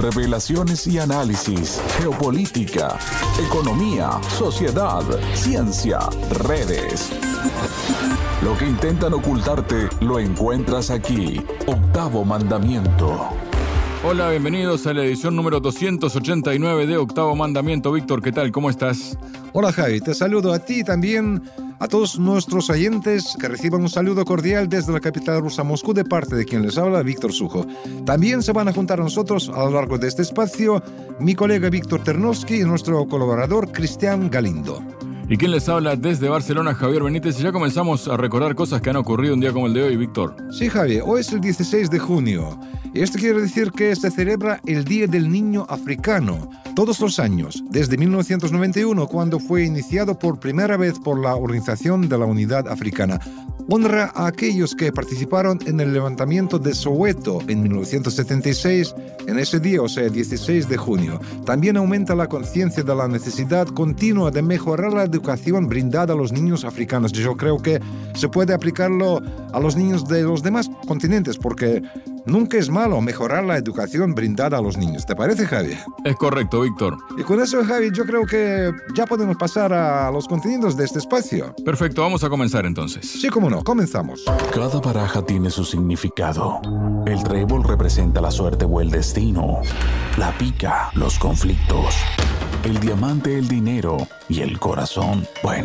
Revelaciones y análisis, geopolítica, economía, sociedad, ciencia, redes. Lo que intentan ocultarte lo encuentras aquí. Octavo Mandamiento. Hola, bienvenidos a la edición número 289 de Octavo Mandamiento. Víctor, ¿qué tal? ¿Cómo estás? Hola Javi, te saludo a ti y también a todos nuestros oyentes que reciban un saludo cordial desde la capital rusa Moscú de parte de quien les habla, Víctor Sujo. También se van a juntar a nosotros a lo largo de este espacio mi colega Víctor Ternovsky y nuestro colaborador Cristian Galindo. ¿Y quién les habla desde Barcelona, Javier Benítez? Y ya comenzamos a recordar cosas que han ocurrido un día como el de hoy, Víctor. Sí, Javi, hoy es el 16 de junio. Y esto quiere decir que se celebra el Día del Niño Africano todos los años, desde 1991, cuando fue iniciado por primera vez por la Organización de la Unidad Africana. Honra a aquellos que participaron en el levantamiento de Soweto en 1976, en ese día, o sea, 16 de junio. También aumenta la conciencia de la necesidad continua de mejorar la educación brindada a los niños africanos. Yo creo que se puede aplicarlo a los niños de los demás continentes, porque nunca es malo mejorar la educación brindada a los niños. ¿Te parece, Javi? Es correcto, Víctor. Y con eso, Javi, yo creo que ya podemos pasar a los contenidos de este espacio. Perfecto, vamos a comenzar entonces. Sí, cómo no, comenzamos. Cada baraja tiene su significado. El trébol representa la suerte o el destino. La pica, los conflictos. El diamante, el dinero. Y el corazón, bueno,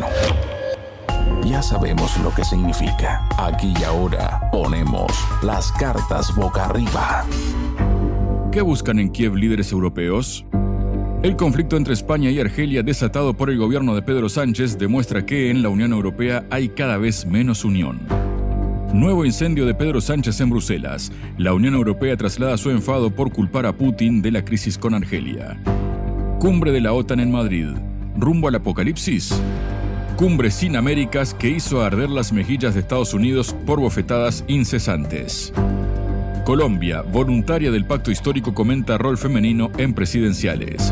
ya sabemos lo que significa. Aquí y ahora ponemos las cartas boca arriba. ¿Qué buscan en Kiev líderes europeos? El conflicto entre España y Argelia desatado por el gobierno de Pedro Sánchez demuestra que en la Unión Europea hay cada vez menos unión. Nuevo incendio de Pedro Sánchez en Bruselas. La Unión Europea traslada su enfado por culpar a Putin de la crisis con Argelia. Cumbre de la OTAN en Madrid. ¿Rumbo al apocalipsis? Cumbre sin Américas que hizo arder las mejillas de Estados Unidos por bofetadas incesantes. Colombia, voluntaria del pacto histórico, comenta rol femenino en presidenciales.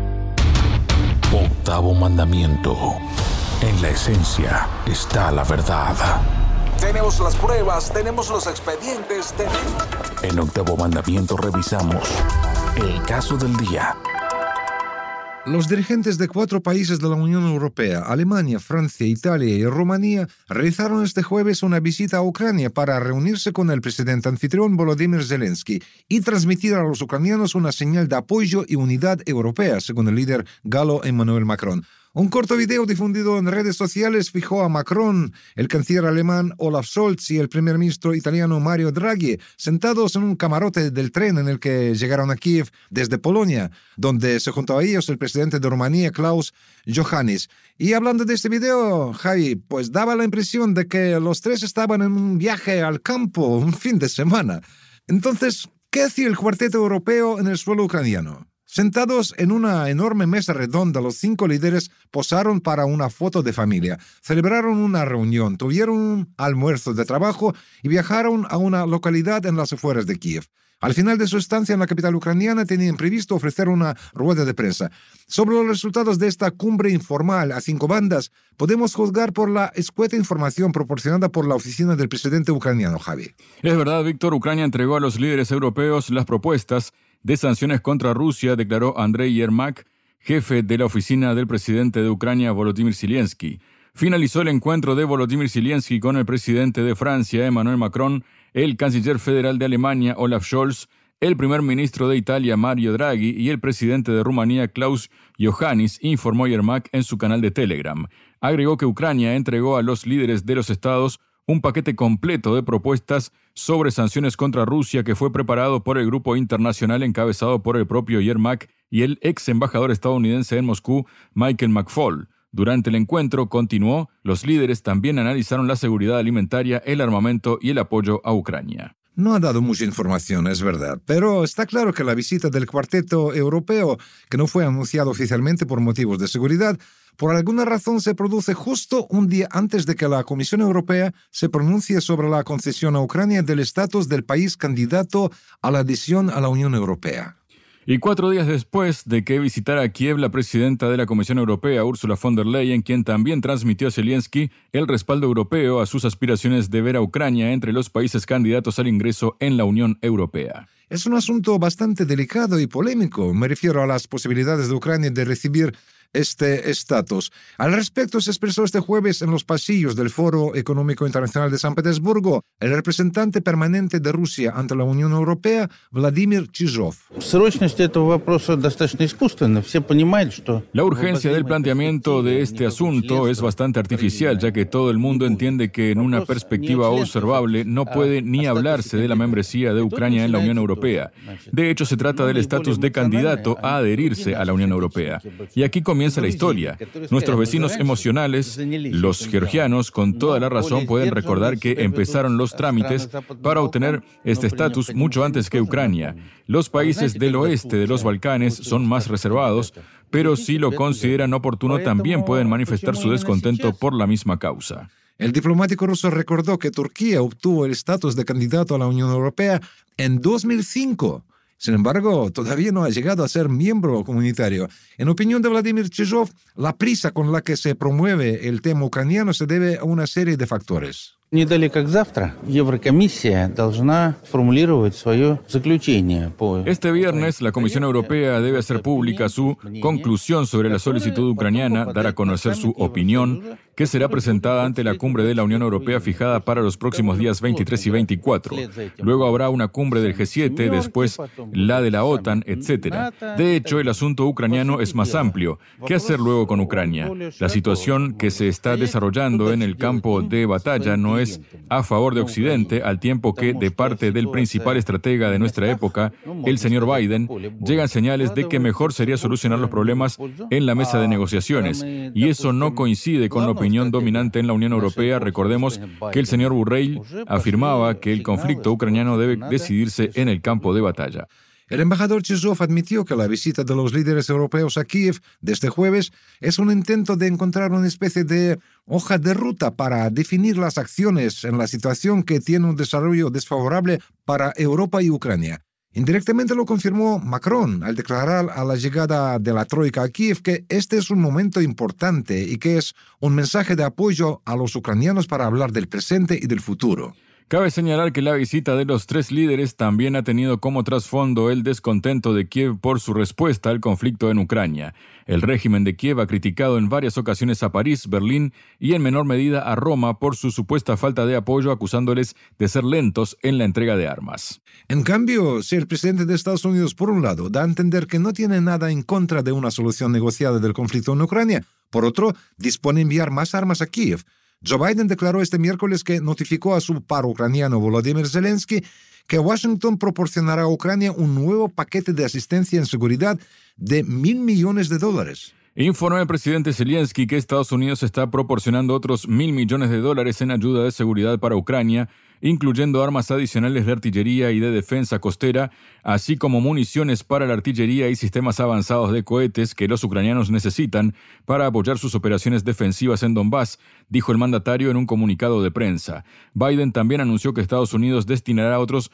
Octavo Mandamiento. En la esencia está la verdad. Tenemos las pruebas, tenemos los expedientes. En Octavo Mandamiento revisamos el caso del día. Los dirigentes de 4 países de la Unión Europea, Alemania, Francia, Italia y Rumanía, realizaron este jueves una visita a Ucrania para reunirse con el presidente anfitrión Volodymyr Zelensky y transmitir a los ucranianos una señal de apoyo y unidad europea, según el líder galo Emmanuel Macron. Un corto video difundido en redes sociales fijó a Macron, el canciller alemán Olaf Scholz y el primer ministro italiano Mario Draghi sentados en un camarote del tren en el que llegaron a Kiev desde Polonia, donde se juntó a ellos el presidente de Rumanía, Klaus Iohannis. Y hablando de este video, Javi, pues daba la impresión de que los tres estaban en un viaje al campo un fin de semana. Entonces, ¿qué hacía el cuarteto europeo en el suelo ucraniano? Sentados en una enorme mesa redonda, los 5 líderes posaron para una foto de familia, celebraron una reunión, tuvieron un almuerzo de trabajo y viajaron a una localidad en las afueras de Kiev. Al final de su estancia en la capital ucraniana tenían previsto ofrecer una rueda de prensa. Sobre los resultados de esta cumbre informal a 5 bandas, podemos juzgar por la escueta información proporcionada por la oficina del presidente ucraniano, Javi. Es verdad, Víctor, Ucrania entregó a los líderes europeos las propuestas de sanciones contra Rusia, declaró Andrei Yermak, jefe de la oficina del presidente de Ucrania, Volodymyr Zelensky. Finalizó el encuentro de Volodymyr Zelensky con el presidente de Francia, Emmanuel Macron, el canciller federal de Alemania, Olaf Scholz, el primer ministro de Italia, Mario Draghi, y el presidente de Rumanía, Klaus Iohannis, informó Yermak en su canal de Telegram. Agregó que Ucrania entregó a los líderes de los estados un paquete completo de propuestas sobre sanciones contra Rusia que fue preparado por el grupo internacional encabezado por el propio Yermak y el ex embajador estadounidense en Moscú, Michael McFaul. Durante el encuentro, continuó, los líderes también analizaron la seguridad alimentaria, el armamento y el apoyo a Ucrania. No ha dado mucha información, es verdad, pero está claro que la visita del cuarteto europeo, que no fue anunciado oficialmente por motivos de seguridad, por alguna razón se produce justo un día antes de que la Comisión Europea se pronuncie sobre la concesión a Ucrania del estatus del país candidato a la adhesión a la Unión Europea. Y 4 días después de que visitara Kiev la presidenta de la Comisión Europea, Ursula von der Leyen, quien también transmitió a Zelensky el respaldo europeo a sus aspiraciones de ver a Ucrania entre los países candidatos al ingreso en la Unión Europea. Es un asunto bastante delicado y polémico. Me refiero a las posibilidades de Ucrania de recibir este estatus. Al respecto, se expresó este jueves en los pasillos del Foro Económico Internacional de San Petersburgo el representante permanente de Rusia ante la Unión Europea, Vladimir Chizhov. La urgencia del planteamiento de este asunto es bastante artificial, ya que todo el mundo entiende que en una perspectiva observable no puede ni hablarse de la membresía de Ucrania en la Unión Europea. De hecho, se trata del estatus de candidato a adherirse a la Unión Europea. Y aquí comienza la historia. Nuestros vecinos emocionales, los georgianos, con toda la razón pueden recordar que empezaron los trámites para obtener este estatus mucho antes que Ucrania. Los países del oeste de los Balcanes son más reservados, pero si lo consideran oportuno también pueden manifestar su descontento por la misma causa. El diplomático ruso recordó que Turquía obtuvo el estatus de candidato a la Unión Europea en 2005. Sin embargo, todavía no ha llegado a ser miembro comunitario. En opinión de Vladimir Chizhov, la prisa con la que se promueve el tema ucraniano se debe a una serie de factores. Este viernes, la Comisión Europea debe hacer pública su conclusión sobre la solicitud ucraniana, dar a conocer su opinión, que será presentada ante la cumbre de la Unión Europea fijada para los próximos días 23 y 24. Luego habrá una cumbre del G7, después la de la OTAN, etc. De hecho, el asunto ucraniano es más amplio. ¿Qué hacer luego con Ucrania? La situación que se está desarrollando en el campo de batalla no es a favor de Occidente, al tiempo que de parte del principal estratega de nuestra época, el señor Biden, llegan señales de que mejor sería solucionar los problemas en la mesa de negociaciones. Y eso no coincide con la opinión dominante en la Unión Europea. Recordemos que el señor Borrell afirmaba que el conflicto ucraniano debe decidirse en el campo de batalla. El embajador Chizhov admitió que la visita de los líderes europeos a Kiev de este jueves es un intento de encontrar una especie de hoja de ruta para definir las acciones en la situación que tiene un desarrollo desfavorable para Europa y Ucrania. Indirectamente lo confirmó Macron al declarar a la llegada de la Troika a Kiev que este es un momento importante y que es un mensaje de apoyo a los ucranianos para hablar del presente y del futuro. Cabe señalar que la visita de los 3 líderes también ha tenido como trasfondo el descontento de Kiev por su respuesta al conflicto en Ucrania. El régimen de Kiev ha criticado en varias ocasiones a París, Berlín y en menor medida a Roma por su supuesta falta de apoyo, acusándoles de ser lentos en la entrega de armas. En cambio, si el presidente de Estados Unidos, por un lado, da a entender que no tiene nada en contra de una solución negociada del conflicto en Ucrania, por otro, dispone de enviar más armas a Kiev. Joe Biden declaró este miércoles que notificó a su par ucraniano Volodymyr Zelensky que Washington proporcionará a Ucrania un nuevo paquete de asistencia en seguridad de $1.000 millones. Informó el presidente Zelensky que Estados Unidos está proporcionando otros $1.000 millones en ayuda de seguridad para Ucrania, incluyendo armas adicionales de artillería y de defensa costera, así como municiones para la artillería y sistemas avanzados de cohetes que los ucranianos necesitan para apoyar sus operaciones defensivas en Donbass, dijo el mandatario en un comunicado de prensa. Biden también anunció que Estados Unidos destinará otros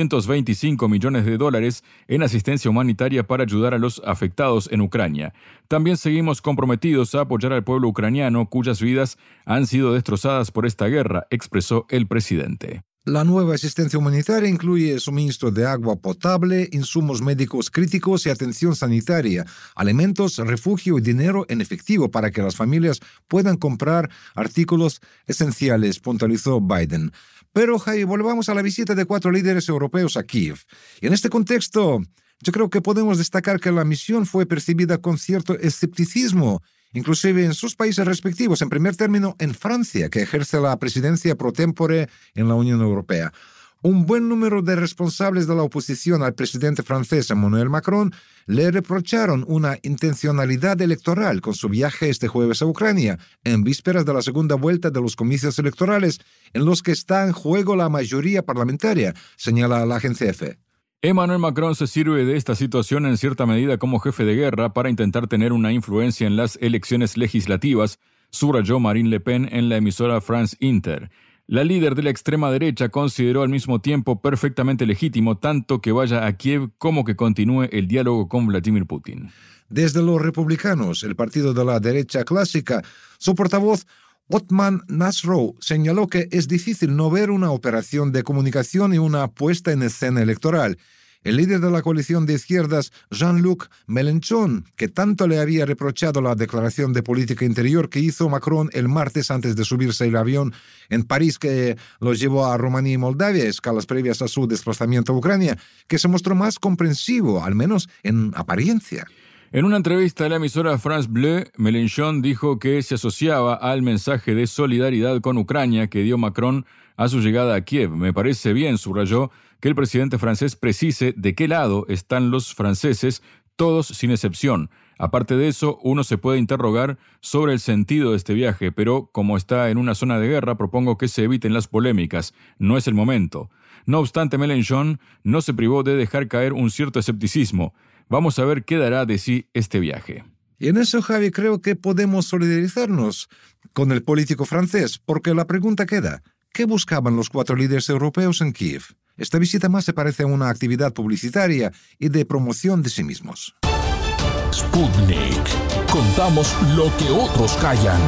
$225 millones en asistencia humanitaria para ayudar a los afectados en Ucrania. También seguimos comprometidos a apoyar al pueblo ucraniano cuyas vidas han sido destrozadas por esta guerra, expresó el presidente. La nueva asistencia humanitaria incluye suministro de agua potable, insumos médicos críticos y atención sanitaria, alimentos, refugio y dinero en efectivo para que las familias puedan comprar artículos esenciales, puntualizó Biden. Pero, volvamos a la visita de 4 líderes europeos a Kiev. Y en este contexto, yo creo que podemos destacar que la misión fue percibida con cierto escepticismo, inclusive en sus países respectivos. En primer término, en Francia, que ejerce la presidencia pro tempore en la Unión Europea. Un buen número de responsables de la oposición al presidente francés Emmanuel Macron le reprocharon una intencionalidad electoral con su viaje este jueves a Ucrania, en vísperas de la segunda vuelta de los comicios electorales, en los que está en juego la mayoría parlamentaria, señala la agencia EFE. Emmanuel Macron se sirve de esta situación en cierta medida como jefe de guerra para intentar tener una influencia en las elecciones legislativas, subrayó Marine Le Pen en la emisora France Inter. La líder de la extrema derecha consideró al mismo tiempo perfectamente legítimo tanto que vaya a Kiev como que continúe el diálogo con Vladimir Putin. Desde los republicanos, el partido de la derecha clásica, su portavoz Othman Nasrallah señaló que es difícil no ver una operación de comunicación y una puesta en escena electoral. El líder de la coalición de izquierdas, Jean-Luc Mélenchon, que tanto le había reprochado la declaración de política interior que hizo Macron el martes antes de subirse el avión en París que los llevó a Rumanía y Moldavia, escalas previas a su desplazamiento a Ucrania, que se mostró más comprensivo, al menos en apariencia. En una entrevista a la emisora France Bleu, Mélenchon dijo que se asociaba al mensaje de solidaridad con Ucrania que dio Macron a su llegada a Kiev. Me parece bien, subrayó, que el presidente francés precise de qué lado están los franceses, todos sin excepción. Aparte de eso, uno se puede interrogar sobre el sentido de este viaje, pero como está en una zona de guerra, propongo que se eviten las polémicas. No es el momento. No obstante, Mélenchon no se privó de dejar caer un cierto escepticismo. Vamos a ver qué dará de sí este viaje. Y en eso, Javi, creo que podemos solidarizarnos con el político francés, porque la pregunta queda, ¿qué buscaban los 4 líderes europeos en Kiev? Esta visita más se parece a una actividad publicitaria y de promoción de sí mismos. Sputnik. Contamos lo que otros callan.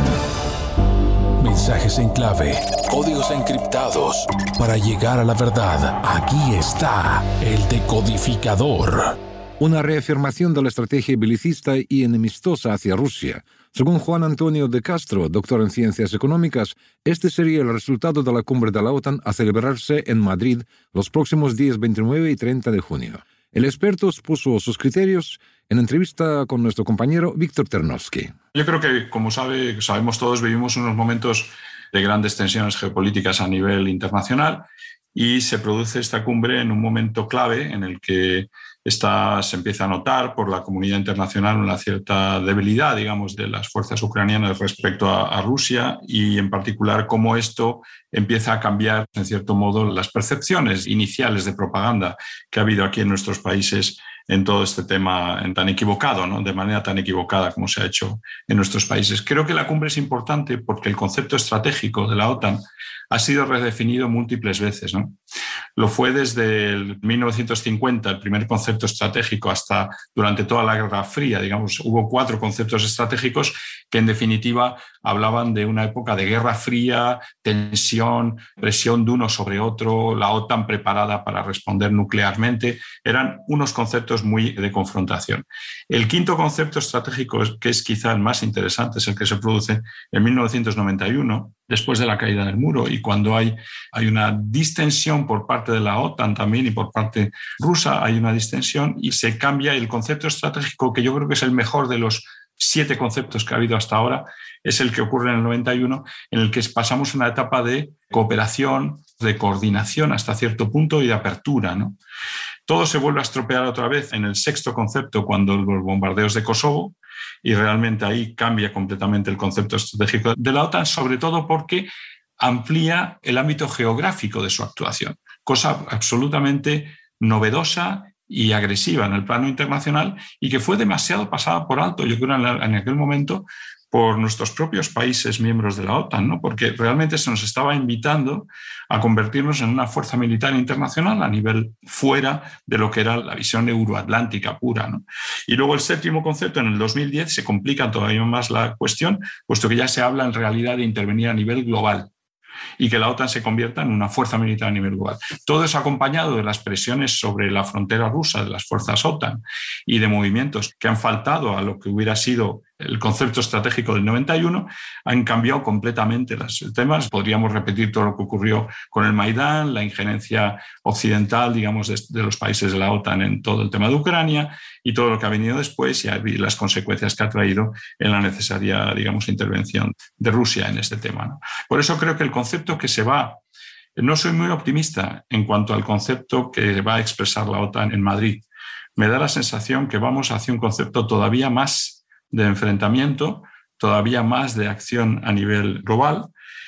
Mensajes en clave, códigos encriptados. Para llegar a la verdad, aquí está el decodificador. Una reafirmación de la estrategia belicista y enemistosa hacia Rusia. Según Juan Antonio de Castro, doctor en Ciencias Económicas, este sería el resultado de la cumbre de la OTAN a celebrarse en Madrid los próximos días 29 y 30 de junio. El experto expuso sus criterios en entrevista con nuestro compañero Víctor Ternovsky. Yo creo que, como sabemos todos, vivimos unos momentos de grandes tensiones geopolíticas a nivel internacional y se produce esta cumbre en un momento clave en el que se empieza a notar por la comunidad internacional una cierta debilidad, digamos, de las fuerzas ucranianas respecto a Rusia y, en particular, cómo esto empieza a cambiar, en cierto modo, las percepciones iniciales de propaganda que ha habido aquí en nuestros países en todo este tema tan equivocado, ¿no? De manera tan equivocada como se ha hecho en nuestros países. Creo que la cumbre es importante porque el concepto estratégico de la OTAN ha sido redefinido múltiples veces, ¿no? Lo fue desde el 1950, el primer concepto estratégico, hasta durante toda la Guerra Fría. Digamos, hubo 4 conceptos estratégicos que, en definitiva, hablaban de una época de Guerra Fría, tensión, presión de uno sobre otro, la OTAN preparada para responder nuclearmente. Eran unos conceptos muy de confrontación. El quinto concepto estratégico, que es quizá el más interesante, es el que se produce en 1991, después de la caída del muro, y cuando hay una distensión por parte de la OTAN también y por parte rusa, hay una distensión y se cambia el concepto estratégico, que yo creo que es el mejor de los 7 conceptos que ha habido hasta ahora, es el que ocurre en el 91, en el que pasamos una etapa de cooperación, de coordinación hasta cierto punto y de apertura, ¿no? Todo se vuelve a estropear otra vez en el sexto concepto, cuando los bombardeos de Kosovo, y realmente ahí cambia completamente el concepto estratégico de la OTAN, sobre todo porque amplía el ámbito geográfico de su actuación, cosa absolutamente novedosa y agresiva en el plano internacional y que fue demasiado pasada por alto, yo creo, en aquel momento, por nuestros propios países miembros de la OTAN, ¿no? Porque realmente se nos estaba invitando a convertirnos en una fuerza militar internacional a nivel fuera de lo que era la visión euroatlántica pura, ¿no? Y luego el séptimo concepto, en el 2010, se complica todavía más la cuestión, puesto que ya se habla en realidad de intervenir a nivel global y que la OTAN se convierta en una fuerza militar a nivel global. Todo eso acompañado de las presiones sobre la frontera rusa de las fuerzas OTAN y de movimientos que han faltado a lo que hubiera sido el concepto estratégico del 91, han cambiado completamente los temas. Podríamos repetir todo lo que ocurrió con el Maidán, la injerencia occidental, digamos, de los países de la OTAN en todo el tema de Ucrania y todo lo que ha venido después y las consecuencias que ha traído en la necesaria, digamos, intervención de Rusia en este tema, ¿no? Por eso creo que el concepto que se va... No soy muy optimista en cuanto al concepto que va a expresar la OTAN en Madrid. Me da la sensación que vamos hacia un concepto todavía más de enfrentamiento, todavía más de acción a nivel global,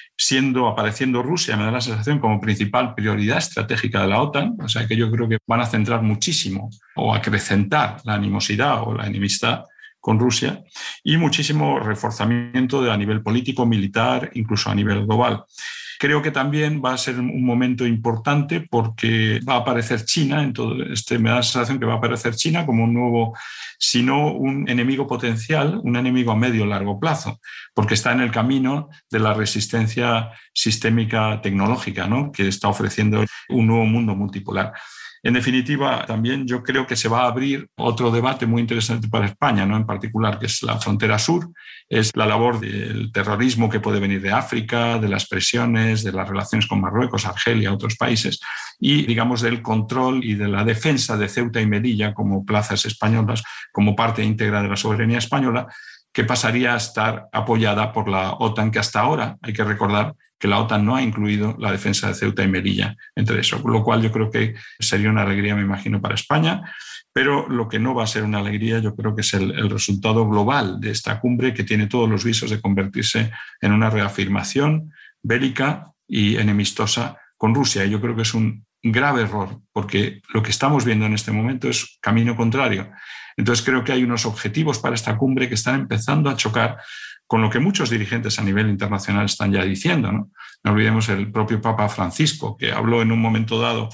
apareciendo Rusia, me da la sensación, como principal prioridad estratégica de la OTAN, o sea que yo creo que van a centrar muchísimo o acrecentar la animosidad o la enemistad con Rusia y muchísimo reforzamiento a nivel político, militar, incluso a nivel global. Creo que también va a ser un momento importante porque va a aparecer China, en todo me da la sensación que va a aparecer China como un nuevo, si no un enemigo potencial, un enemigo a medio o largo plazo, porque está en el camino de la resistencia sistémica tecnológica, ¿no?, que está ofreciendo un nuevo mundo multipolar. En definitiva, también yo creo que se va a abrir otro debate muy interesante para España, ¿no?, en particular, que es la frontera sur, es la labor del terrorismo que puede venir de África, de las presiones, de las relaciones con Marruecos, Argelia, otros países, y, digamos, del control y de la defensa de Ceuta y Melilla como plazas españolas, como parte íntegra de la soberanía española, que pasaría a estar apoyada por la OTAN, que hasta ahora, hay que recordar, que la OTAN no ha incluido la defensa de Ceuta y Melilla entre eso, lo cual yo creo que sería una alegría, me imagino, para España, pero lo que no va a ser una alegría yo creo que es el resultado global de esta cumbre, que tiene todos los visos de convertirse en una reafirmación bélica y enemistosa con Rusia. Y yo creo que es un grave error, porque lo que estamos viendo en este momento es camino contrario. Entonces creo que hay unos objetivos para esta cumbre que están empezando a chocar con lo que muchos dirigentes a nivel internacional están ya diciendo, ¿no? No olvidemos el propio Papa Francisco, que habló en un momento dado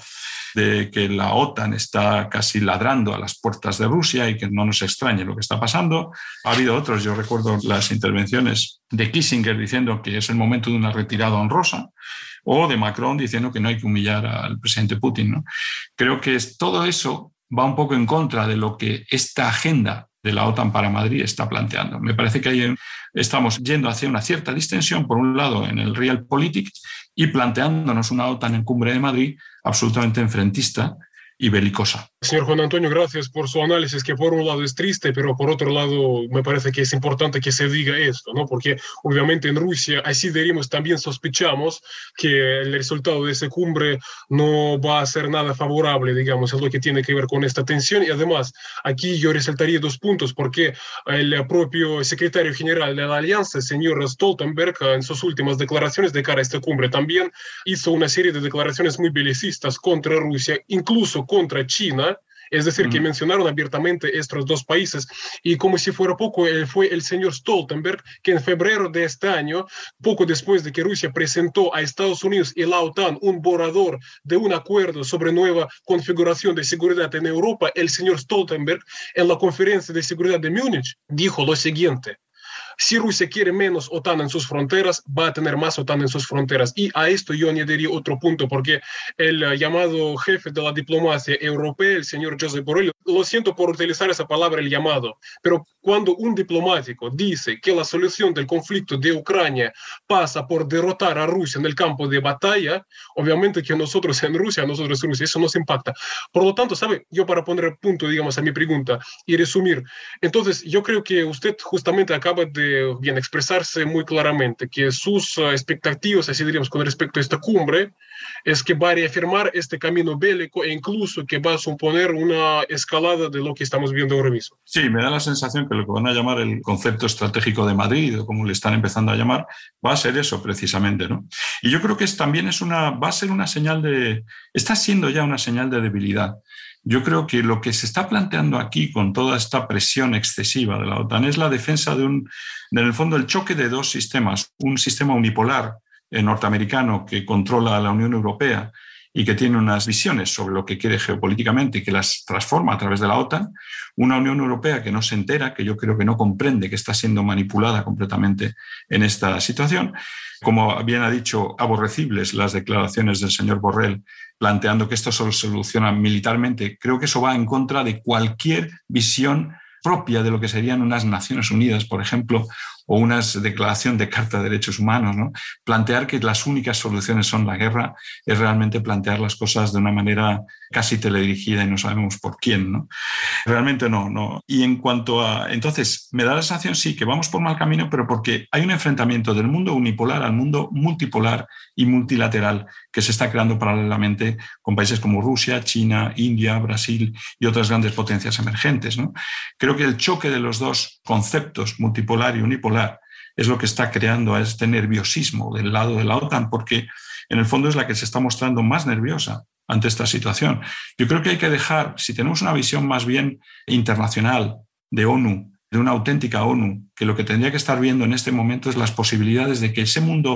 de que la OTAN está casi ladrando a las puertas de Rusia y que no nos extrañe lo que está pasando. Ha habido otros, yo recuerdo las intervenciones de Kissinger diciendo que es el momento de una retirada honrosa, o de Macron diciendo que no hay que humillar al presidente Putin, ¿no? Creo que todo eso va un poco en contra de lo que esta agenda de la OTAN para Madrid está planteando. Me parece que estamos yendo hacia una cierta distensión, por un lado en el realpolitik, y planteándonos una OTAN en Cumbre de Madrid absolutamente enfrentista y belicosa. Señor Juan Antonio, gracias por su análisis, que por un lado es triste, pero por otro lado me parece que es importante que se diga esto, ¿no? Porque obviamente en Rusia, así diríamos, también sospechamos que el resultado de esa cumbre no va a ser nada favorable, digamos, en lo que tiene que ver con esta tensión. Y además, aquí yo resaltaría dos puntos, porque el propio secretario general de la Alianza, señor Stoltenberg, en sus últimas declaraciones de cara a esta cumbre, también hizo una serie de declaraciones muy belicistas contra Rusia, incluso contra China. Es decir, que mencionaron abiertamente estos dos países, y como si fuera poco, fue el señor Stoltenberg que en febrero de este año, poco después de que Rusia presentó a Estados Unidos y la OTAN un borrador de un acuerdo sobre nueva configuración de seguridad en Europa, el señor Stoltenberg en la conferencia de seguridad de Múnich dijo lo siguiente: si Rusia quiere menos OTAN en sus fronteras, va a tener más OTAN en sus fronteras. Y a esto yo añadiría otro punto, porque el llamado jefe de la diplomacia europea, el señor Josep Borrell, lo siento por utilizar esa palabra, el llamado, pero cuando un diplomático dice que la solución del conflicto de Ucrania pasa por derrotar a Rusia en el campo de batalla, obviamente que nosotros en Rusia, nosotros en Rusia, eso nos impacta. Por lo tanto, ¿sabe? Yo para poner punto, digamos, a mi pregunta y resumir, entonces yo creo que usted justamente acaba de expresarse muy claramente que sus expectativas, así diríamos, con respecto a esta cumbre, es que va a reafirmar este camino bélico e incluso que va a suponer una escalada de lo que estamos viendo ahora mismo. Sí, me da la sensación que lo que van a llamar el concepto estratégico de Madrid, o como le están empezando a llamar, va a ser eso precisamente, ¿no? Y yo creo que va a ser una señal está siendo ya una señal de debilidad. Yo creo que lo que se está planteando aquí con toda esta presión excesiva de la OTAN es la defensa en el fondo, el choque de dos sistemas. Un sistema unipolar norteamericano que controla a la Unión Europea y que tiene unas visiones sobre lo que quiere geopolíticamente y que las transforma a través de la OTAN. Una Unión Europea que no se entera, que yo creo que no comprende que está siendo manipulada completamente en esta situación. Como bien ha dicho, aborrecibles las declaraciones del señor Borrell planteando que esto solo se soluciona militarmente. Creo que eso va en contra de cualquier visión propia de lo que serían unas Naciones Unidas, por ejemplo, o una declaración de Carta de Derechos Humanos, ¿no? Plantear que las únicas soluciones son la guerra es realmente plantear las cosas de una manera casi teledirigida y no sabemos por quién, ¿no? Realmente no. Y en cuanto a... Entonces, me da la sensación, sí, que vamos por mal camino, pero porque hay un enfrentamiento del mundo unipolar al mundo multipolar y multilateral que se está creando paralelamente con países como Rusia, China, India, Brasil y otras grandes potencias emergentes, ¿no? Creo que el choque de los dos conceptos, multipolar y unipolar, es lo que está creando a este nerviosismo del lado de la OTAN, porque en el fondo es la que se está mostrando más nerviosa ante esta situación. Yo creo que hay que dejar, si tenemos una visión más bien internacional de ONU, de una auténtica ONU, que lo que tendría que estar viendo en este momento es las posibilidades de que ese mundo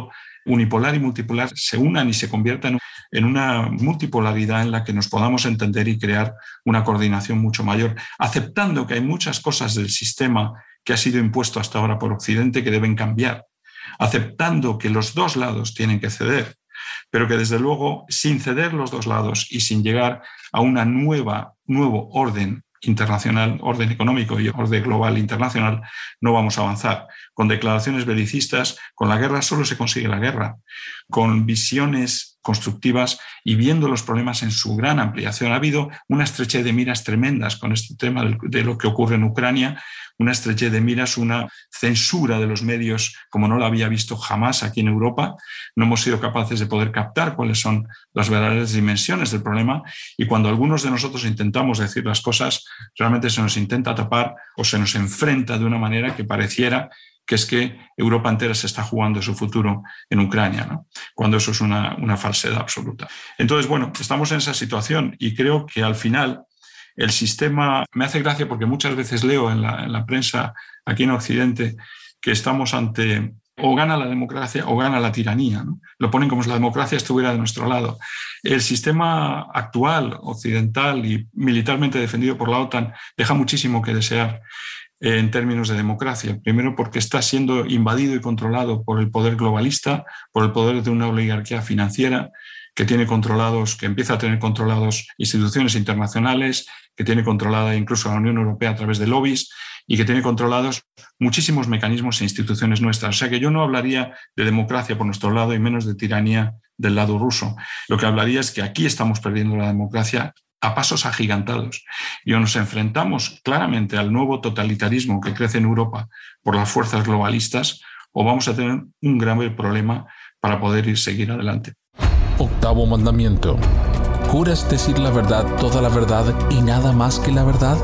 unipolar y multipolar se unan y se conviertan en una multipolaridad en la que nos podamos entender y crear una coordinación mucho mayor, aceptando que hay muchas cosas del sistema que ha sido impuesto hasta ahora por Occidente que deben cambiar, aceptando que los dos lados tienen que ceder, pero que desde luego sin ceder los dos lados y sin llegar a una nuevo orden internacional, orden económico y orden global internacional, no vamos a avanzar. Con declaraciones belicistas, con la guerra solo se consigue la guerra. Con visiones constructivas y viendo los problemas en su gran ampliación. Ha habido una estrechez de miras tremendas con este tema de lo que ocurre en Ucrania, una estrechez de miras, una censura de los medios como no la había visto jamás aquí en Europa. No hemos sido capaces de poder captar cuáles son las verdaderas dimensiones del problema, y cuando algunos de nosotros intentamos decir las cosas, realmente se nos intenta tapar o se nos enfrenta de una manera que pareciera que es que Europa entera se está jugando su futuro en Ucrania, ¿no? Cuando eso es una falsedad absoluta. Entonces, bueno, estamos en esa situación y creo que al final el sistema, me hace gracia porque muchas veces leo en la prensa aquí en Occidente que estamos ante o gana la democracia o gana la tiranía, ¿no? Lo ponen como si la democracia estuviera de nuestro lado. El sistema actual, occidental y militarmente defendido por la OTAN deja muchísimo que desear en términos de democracia. Primero porque está siendo invadido y controlado por el poder globalista, por el poder de una oligarquía financiera que empieza a tener controlados instituciones internacionales, que tiene controlada incluso la Unión Europea a través de lobbies y que tiene controlados muchísimos mecanismos e instituciones nuestras. O sea que yo no hablaría de democracia por nuestro lado y menos de tiranía del lado ruso. Lo que hablaría es que aquí estamos perdiendo la democracia a pasos agigantados y o nos enfrentamos claramente al nuevo totalitarismo que crece en Europa por las fuerzas globalistas, o vamos a tener un grave problema para poder seguir adelante. Octavo mandamiento. ¿Juras decir la verdad, toda la verdad y nada más que la verdad?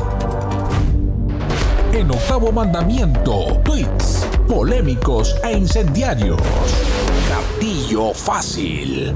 En Octavo Mandamiento, tweets polémicos e incendiarios. Gatillo fácil.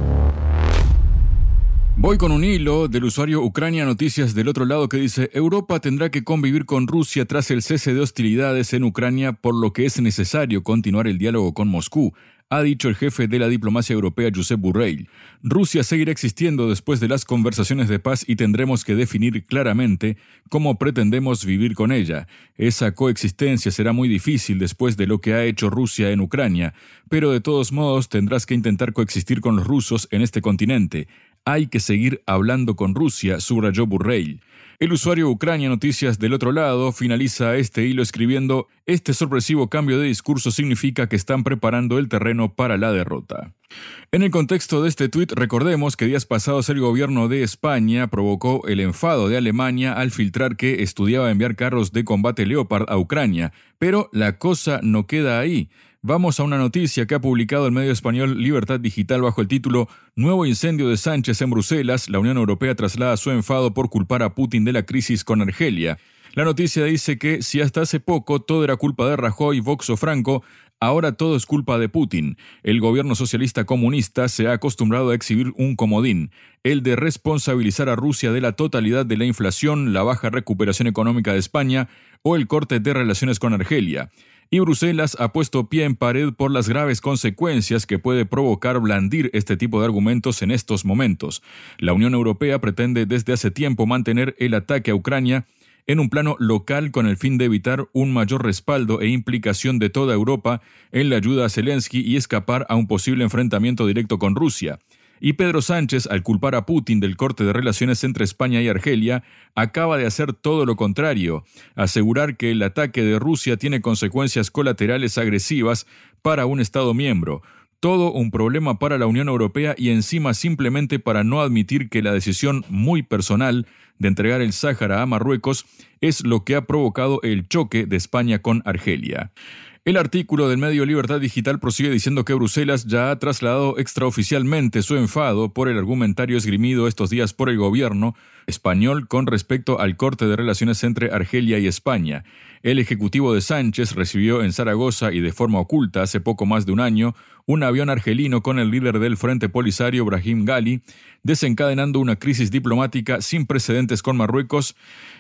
Voy con un hilo del usuario Ucrania Noticias del otro lado que dice: Europa tendrá que convivir con Rusia tras el cese de hostilidades en Ucrania, por lo que es necesario continuar el diálogo con Moscú, ha dicho el jefe de la diplomacia europea, Josep Borrell. Rusia seguirá existiendo después de las conversaciones de paz y tendremos que definir claramente cómo pretendemos vivir con ella. Esa coexistencia será muy difícil después de lo que ha hecho Rusia en Ucrania, pero de todos modos tendrás que intentar coexistir con los rusos en este continente. Hay que seguir hablando con Rusia, subrayó Borrell. El usuario Ucrania Noticias del otro lado finaliza este hilo escribiendo: este sorpresivo cambio de discurso significa que están preparando el terreno para la derrota. En el contexto de este tuit, recordemos que días pasados el gobierno de España provocó el enfado de Alemania al filtrar que estudiaba enviar carros de combate Leopard a Ucrania, pero la cosa no queda ahí. Vamos a una noticia que ha publicado el medio español Libertad Digital bajo el título: Nuevo incendio de Sánchez en Bruselas, la Unión Europea traslada su enfado por culpar a Putin de la crisis con Argelia. La noticia dice que si hasta hace poco todo era culpa de Rajoy, Vox o Franco, ahora todo es culpa de Putin. El gobierno socialista comunista se ha acostumbrado a exhibir un comodín, el de responsabilizar a Rusia de la totalidad de la inflación, la baja recuperación económica de España o el corte de relaciones con Argelia. Y Bruselas ha puesto pie en pared por las graves consecuencias que puede provocar blandir este tipo de argumentos en estos momentos. La Unión Europea pretende desde hace tiempo mantener el ataque a Ucrania en un plano local con el fin de evitar un mayor respaldo e implicación de toda Europa en la ayuda a Zelensky y escapar a un posible enfrentamiento directo con Rusia. Y Pedro Sánchez, al culpar a Putin del corte de relaciones entre España y Argelia, acaba de hacer todo lo contrario, asegurar que el ataque de Rusia tiene consecuencias colaterales agresivas para un Estado miembro. Todo un problema para la Unión Europea y encima simplemente para no admitir que la decisión muy personal de entregar el Sáhara a Marruecos es lo que ha provocado el choque de España con Argelia. El artículo del medio Libertad Digital prosigue diciendo que Bruselas ya ha trasladado extraoficialmente su enfado por el argumentario esgrimido estos días por el gobierno español con respecto al corte de relaciones entre Argelia y España. El ejecutivo de Sánchez recibió en Zaragoza y de forma oculta hace poco más de un año un avión argelino con el líder del Frente Polisario, Brahim Ghali, desencadenando una crisis diplomática sin precedentes con Marruecos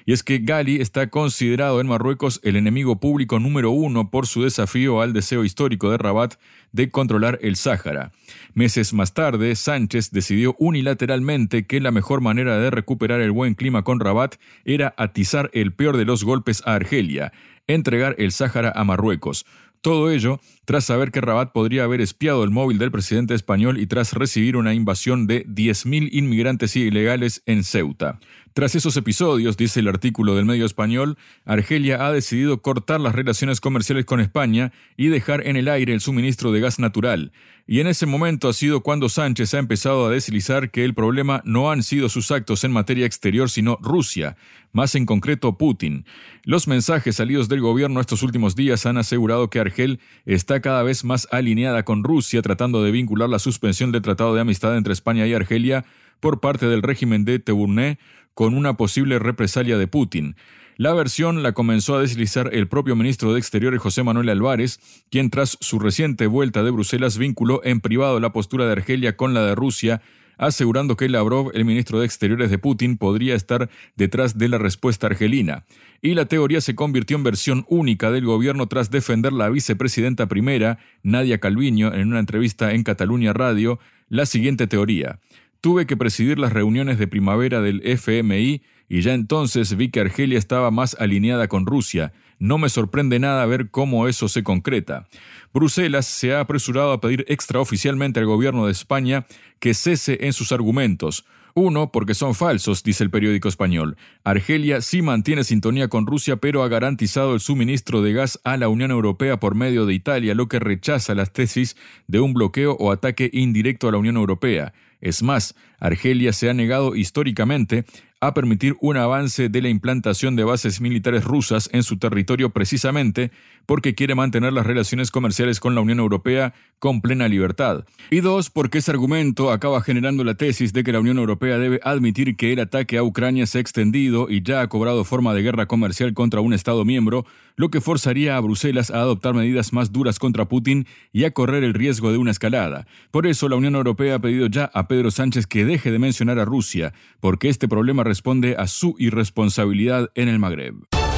Y es que Ghali está considerado en Marruecos el enemigo público número 1 por su desafío al deseo histórico de Rabat de controlar el Sáhara. Meses más tarde, Sánchez decidió unilateralmente que la mejor manera de recuperar el buen clima con Rabat era atizar el peor de los golpes a Argelia, entregar el Sáhara a Marruecos. Todo ello tras saber que Rabat podría haber espiado el móvil del presidente español y tras recibir una invasión de 10.000 inmigrantes ilegales en Ceuta. Tras esos episodios, dice el artículo del medio español, Argelia ha decidido cortar las relaciones comerciales con España y dejar en el aire el suministro de gas natural. Y en ese momento ha sido cuando Sánchez ha empezado a deslizar que el problema no han sido sus actos en materia exterior, sino Rusia, más en concreto Putin. Los mensajes salidos del gobierno estos últimos días han asegurado que Argel está cada vez más alineada con Rusia, tratando de vincular la suspensión del Tratado de Amistad entre España y Argelia por parte del régimen de Tebboune con una posible represalia de Putin. La versión la comenzó a deslizar el propio ministro de Exteriores José Manuel Álvarez, quien tras su reciente vuelta de Bruselas vinculó en privado la postura de Argelia con la de Rusia, asegurando que Lavrov, el ministro de Exteriores de Putin, podría estar detrás de la respuesta argelina. Y la teoría se convirtió en versión única del gobierno tras defender la vicepresidenta primera, Nadia Calviño, en una entrevista en Catalunya Radio, la siguiente teoría. Tuve que presidir las reuniones de primavera del FMI y ya entonces vi que Argelia estaba más alineada con Rusia. No me sorprende nada ver cómo eso se concreta. Bruselas se ha apresurado a pedir extraoficialmente al gobierno de España que cese en sus argumentos. Uno, porque son falsos, dice el periódico español. Argelia sí mantiene sintonía con Rusia, pero ha garantizado el suministro de gas a la Unión Europea por medio de Italia, lo que rechaza las tesis de un bloqueo o ataque indirecto a la Unión Europea. Es más, Argelia se ha negado históricamente a permitir un avance de la implantación de bases militares rusas en su territorio precisamente porque quiere mantener las relaciones comerciales con la Unión Europea con plena libertad. Y dos, porque ese argumento acaba generando la tesis de que la Unión Europea debe admitir que el ataque a Ucrania se ha extendido y ya ha cobrado forma de guerra comercial contra un Estado miembro, lo que forzaría a Bruselas a adoptar medidas más duras contra Putin y a correr el riesgo de una escalada. Por eso la Unión Europea ha pedido ya a Pedro Sánchez que deje de mencionar a Rusia, porque este problema responde a su irresponsabilidad en el Magreb.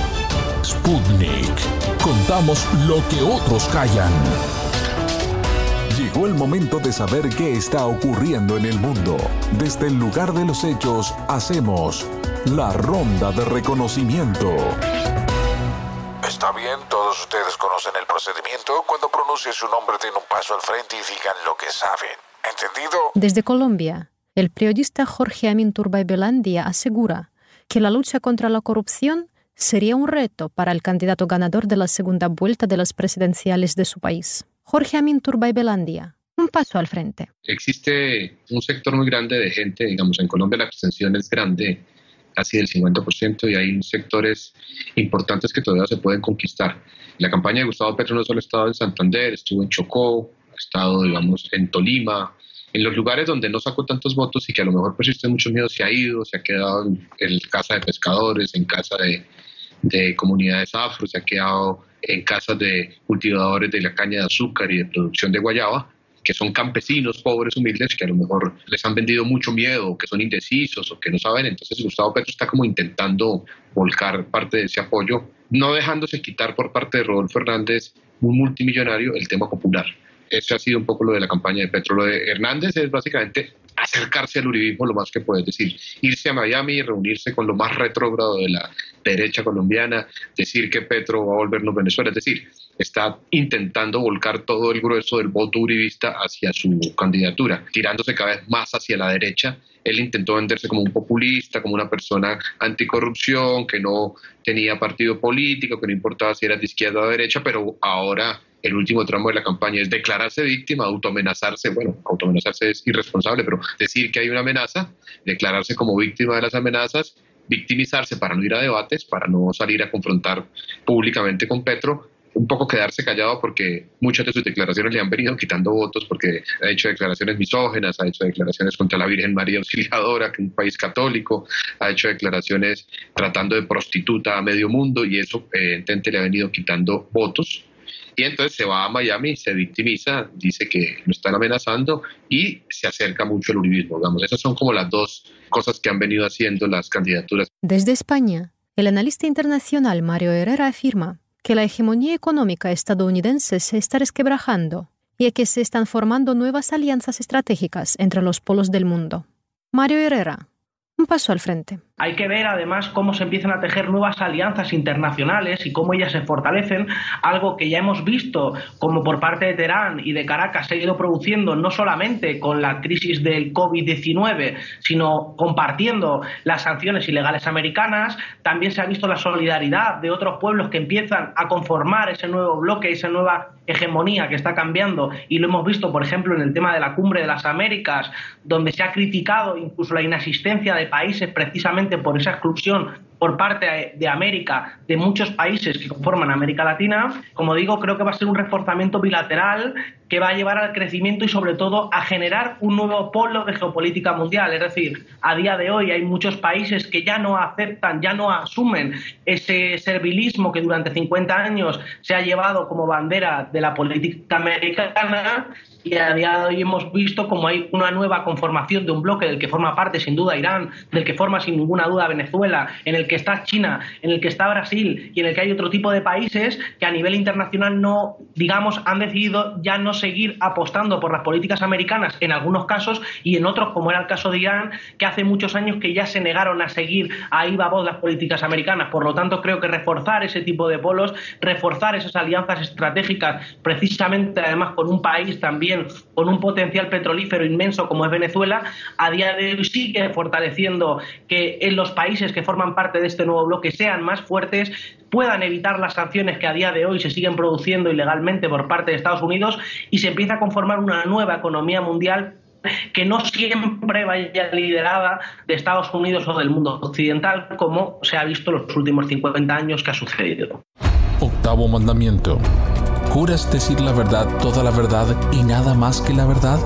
Sputnik. Contamos lo que otros callan. Llegó el momento de saber qué está ocurriendo en el mundo. Desde el lugar de los hechos, hacemos la ronda de reconocimiento. Está bien, todos ustedes conocen el procedimiento. Cuando pronuncie su nombre, den un paso al frente y digan lo que saben. ¿Entendido? Desde Colombia, el periodista Jorge Amin Turbay-Belandia asegura que la lucha contra la corrupción sería un reto para el candidato ganador de la segunda vuelta de las presidenciales de su país. Jorge Amin Turbay-Belandia, un paso al frente. Existe un sector muy grande de gente, digamos, en Colombia la abstención es grande, casi del 50%, y hay sectores importantes que todavía se pueden conquistar. La campaña de Gustavo Petro no solo ha estado en Santander, estuvo en Chocó, ha estado, digamos, en Tolima, en los lugares donde no sacó tantos votos y que a lo mejor persisten muchos miedos, se ha ido, se ha quedado en casa de pescadores, en casa de comunidades afro, se ha quedado en casas de cultivadores de la caña de azúcar y de producción de guayaba, que son campesinos pobres, humildes, que a lo mejor les han vendido mucho miedo, o que son indecisos, o que no saben. Entonces Gustavo Petro está como intentando volcar parte de ese apoyo, no dejándose quitar por parte de Rodolfo Hernández, un multimillonario, el tema popular. Eso ha sido un poco lo de la campaña de Petro. Lo de Hernández es básicamente acercarse al uribismo lo más que puede, es decir, irse a Miami y reunirse con lo más retrógrado de la derecha colombiana, decir que Petro va a volvernos Venezuela, es decir, está intentando volcar todo el grueso del voto uribista hacia su candidatura, tirándose cada vez más hacia la derecha. Él intentó venderse como un populista, como una persona anticorrupción, que no tenía partido político, que no importaba si era de izquierda o de derecha, pero ahora el último tramo de la campaña es declararse víctima, autoamenazarse. Bueno, autoamenazarse es irresponsable, pero decir que hay una amenaza, declararse como víctima de las amenazas, victimizarse para no ir a debates, para no salir a confrontar públicamente con Petro, un poco quedarse callado porque muchas de sus declaraciones le han venido quitando votos, porque ha hecho declaraciones misóginas, ha hecho declaraciones contra la Virgen María Auxiliadora, que es un país católico, ha hecho declaraciones tratando de prostituta a medio mundo, y eso evidentemente le ha venido quitando votos. Y entonces se va a Miami, se victimiza, dice que lo están amenazando y se acerca mucho al uribismo. Digamos, esas son como las dos cosas que han venido haciendo las candidaturas. Desde España, El analista internacional Mario Herrera afirma que la hegemonía económica estadounidense se está resquebrajando y que se están formando nuevas alianzas estratégicas entre los polos del mundo. Mario Herrera, un paso al frente. Hay que ver además cómo se empiezan a tejer nuevas alianzas internacionales y cómo ellas se fortalecen, algo que ya hemos visto como por parte de Teherán y de Caracas se ha ido produciendo no solamente con la crisis del COVID-19, sino compartiendo las sanciones ilegales americanas. También se ha visto la solidaridad de otros pueblos que empiezan a conformar ese nuevo bloque, esa nueva hegemonía que está cambiando, y lo hemos visto, por ejemplo, en el tema de la Cumbre de las Américas, donde se ha criticado incluso la inasistencia de países precisamente por esa exclusión por parte de América, de muchos países que conforman América Latina. Como digo, creo que va a ser un reforzamiento bilateral que va a llevar al crecimiento y sobre todo a generar un nuevo polo de geopolítica mundial. Es decir, a día de hoy hay muchos países que ya no aceptan, ya no asumen ese servilismo que durante 50 años se ha llevado como bandera de la política americana, y a día de hoy hemos visto como hay una nueva conformación de un bloque del que forma parte sin duda Irán, del que forma sin ninguna duda Venezuela, en el que está China, en el que está Brasil y en el que hay otro tipo de países que a nivel internacional no, digamos, han decidido ya no seguir apostando por las políticas americanas en algunos casos, y en otros, como era el caso de Irán, que hace muchos años que ya se negaron a seguir a viva voz las políticas americanas. Por lo tanto, creo que reforzar ese tipo de polos, reforzar esas alianzas estratégicas, precisamente además con un país también con un potencial petrolífero inmenso como es Venezuela, a día de hoy sigue fortaleciendo que en los países que forman parte de este nuevo bloque sean más fuertes, puedan evitar las sanciones que a día de hoy se siguen produciendo ilegalmente por parte de Estados Unidos, y se empieza a conformar una nueva economía mundial que no siempre vaya liderada de Estados Unidos o del mundo occidental, como se ha visto en los últimos 50 años que ha sucedido. Octavo mandamiento. ¿Juras decir la verdad, toda la verdad y nada más que la verdad?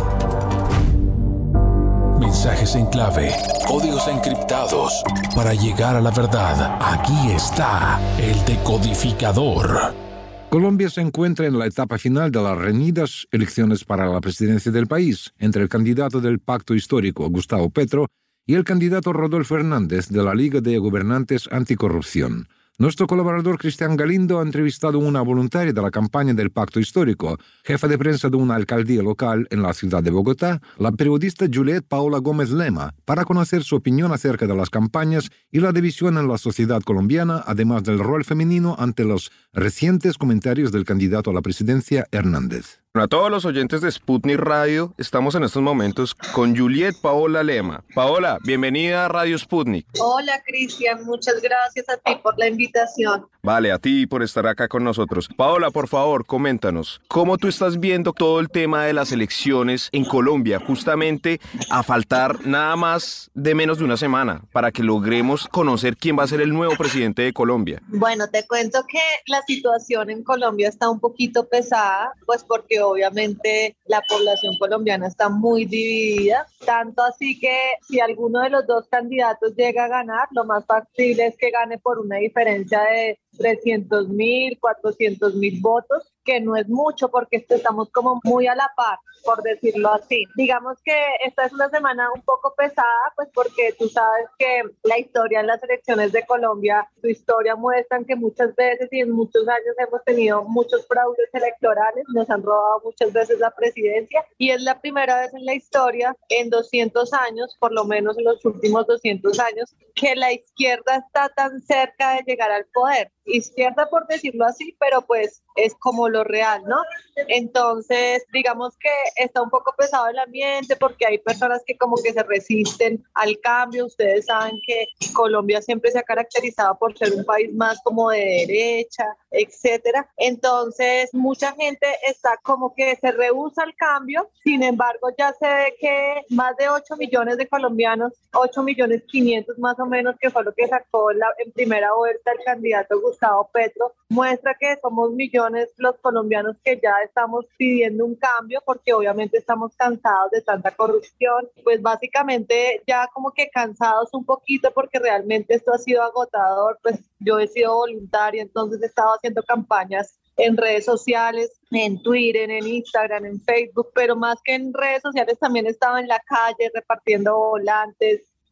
Mensajes en clave, códigos encriptados. Para llegar a la verdad, aquí está el decodificador. Colombia se encuentra en la etapa final de las reñidas elecciones para la presidencia del país entre el candidato del Pacto Histórico, Gustavo Petro, y el candidato Rodolfo Hernández de la Liga de Gobernantes Anticorrupción. Nuestro colaborador Cristian Galindo ha entrevistado a una voluntaria de la campaña del Pacto Histórico, jefa de prensa de una alcaldía local en la ciudad de Bogotá, la periodista Juliet Paola Gómez Lema, para conocer su opinión acerca de las campañas y la división en la sociedad colombiana, además del rol femenino ante los recientes comentarios del candidato a la presidencia, Hernández. A todos los oyentes de Sputnik Radio, estamos en estos momentos con Juliet Paola Lema. Paola, bienvenida a Radio Sputnik. Hola, Cristian, muchas gracias a ti por la invitación. Vale, a ti por estar acá con nosotros. Paola, por favor, coméntanos, ¿cómo tú estás viendo todo el tema de las elecciones en Colombia, justamente a faltar nada más de menos de una semana para que logremos conocer quién va a ser el nuevo presidente de Colombia? Bueno, te cuento que la situación en Colombia está un poquito pesada, pues porque obviamente la población colombiana está muy dividida, tanto así que si alguno de los dos candidatos llega a ganar, lo más factible es que gane por una diferencia de 300.000, 400.000 votos, que no es mucho porque estamos como muy a la par, por decirlo así. Digamos que esta es una semana un poco pesada, pues porque tú sabes que la historia en las elecciones de Colombia, su historia muestran que muchas veces y en muchos años hemos tenido muchos fraudes electorales, nos han robado muchas veces la presidencia, y es la primera vez en la historia, en 200 años, por lo menos en los últimos 200 años, que la izquierda está tan cerca de llegar al poder. Izquierda por decirlo así, pero pues es como lo real, ¿no? Entonces, digamos que está un poco pesado el ambiente porque hay personas que como que se resisten al cambio. Ustedes saben que Colombia siempre se ha caracterizado por ser un país más como de derecha, etcétera. Entonces, mucha gente está como que se rehúsa al cambio. Sin embargo, ya se ve que más de 8 millones de colombianos, 8.500.000 más o menos, que fue lo que sacó en primera vuelta el candidato Gustavo Petro, muestra que somos millones los colombianos que ya estamos pidiendo un cambio porque obviamente estamos cansados de tanta corrupción, pues básicamente ya como que cansados un poquito porque realmente esto ha sido agotador. Pues yo he sido voluntaria, entonces he estado haciendo campañas en redes sociales, en Twitter, en Instagram, en Facebook, pero más que en redes sociales también he estado en la calle repartiendo volantes,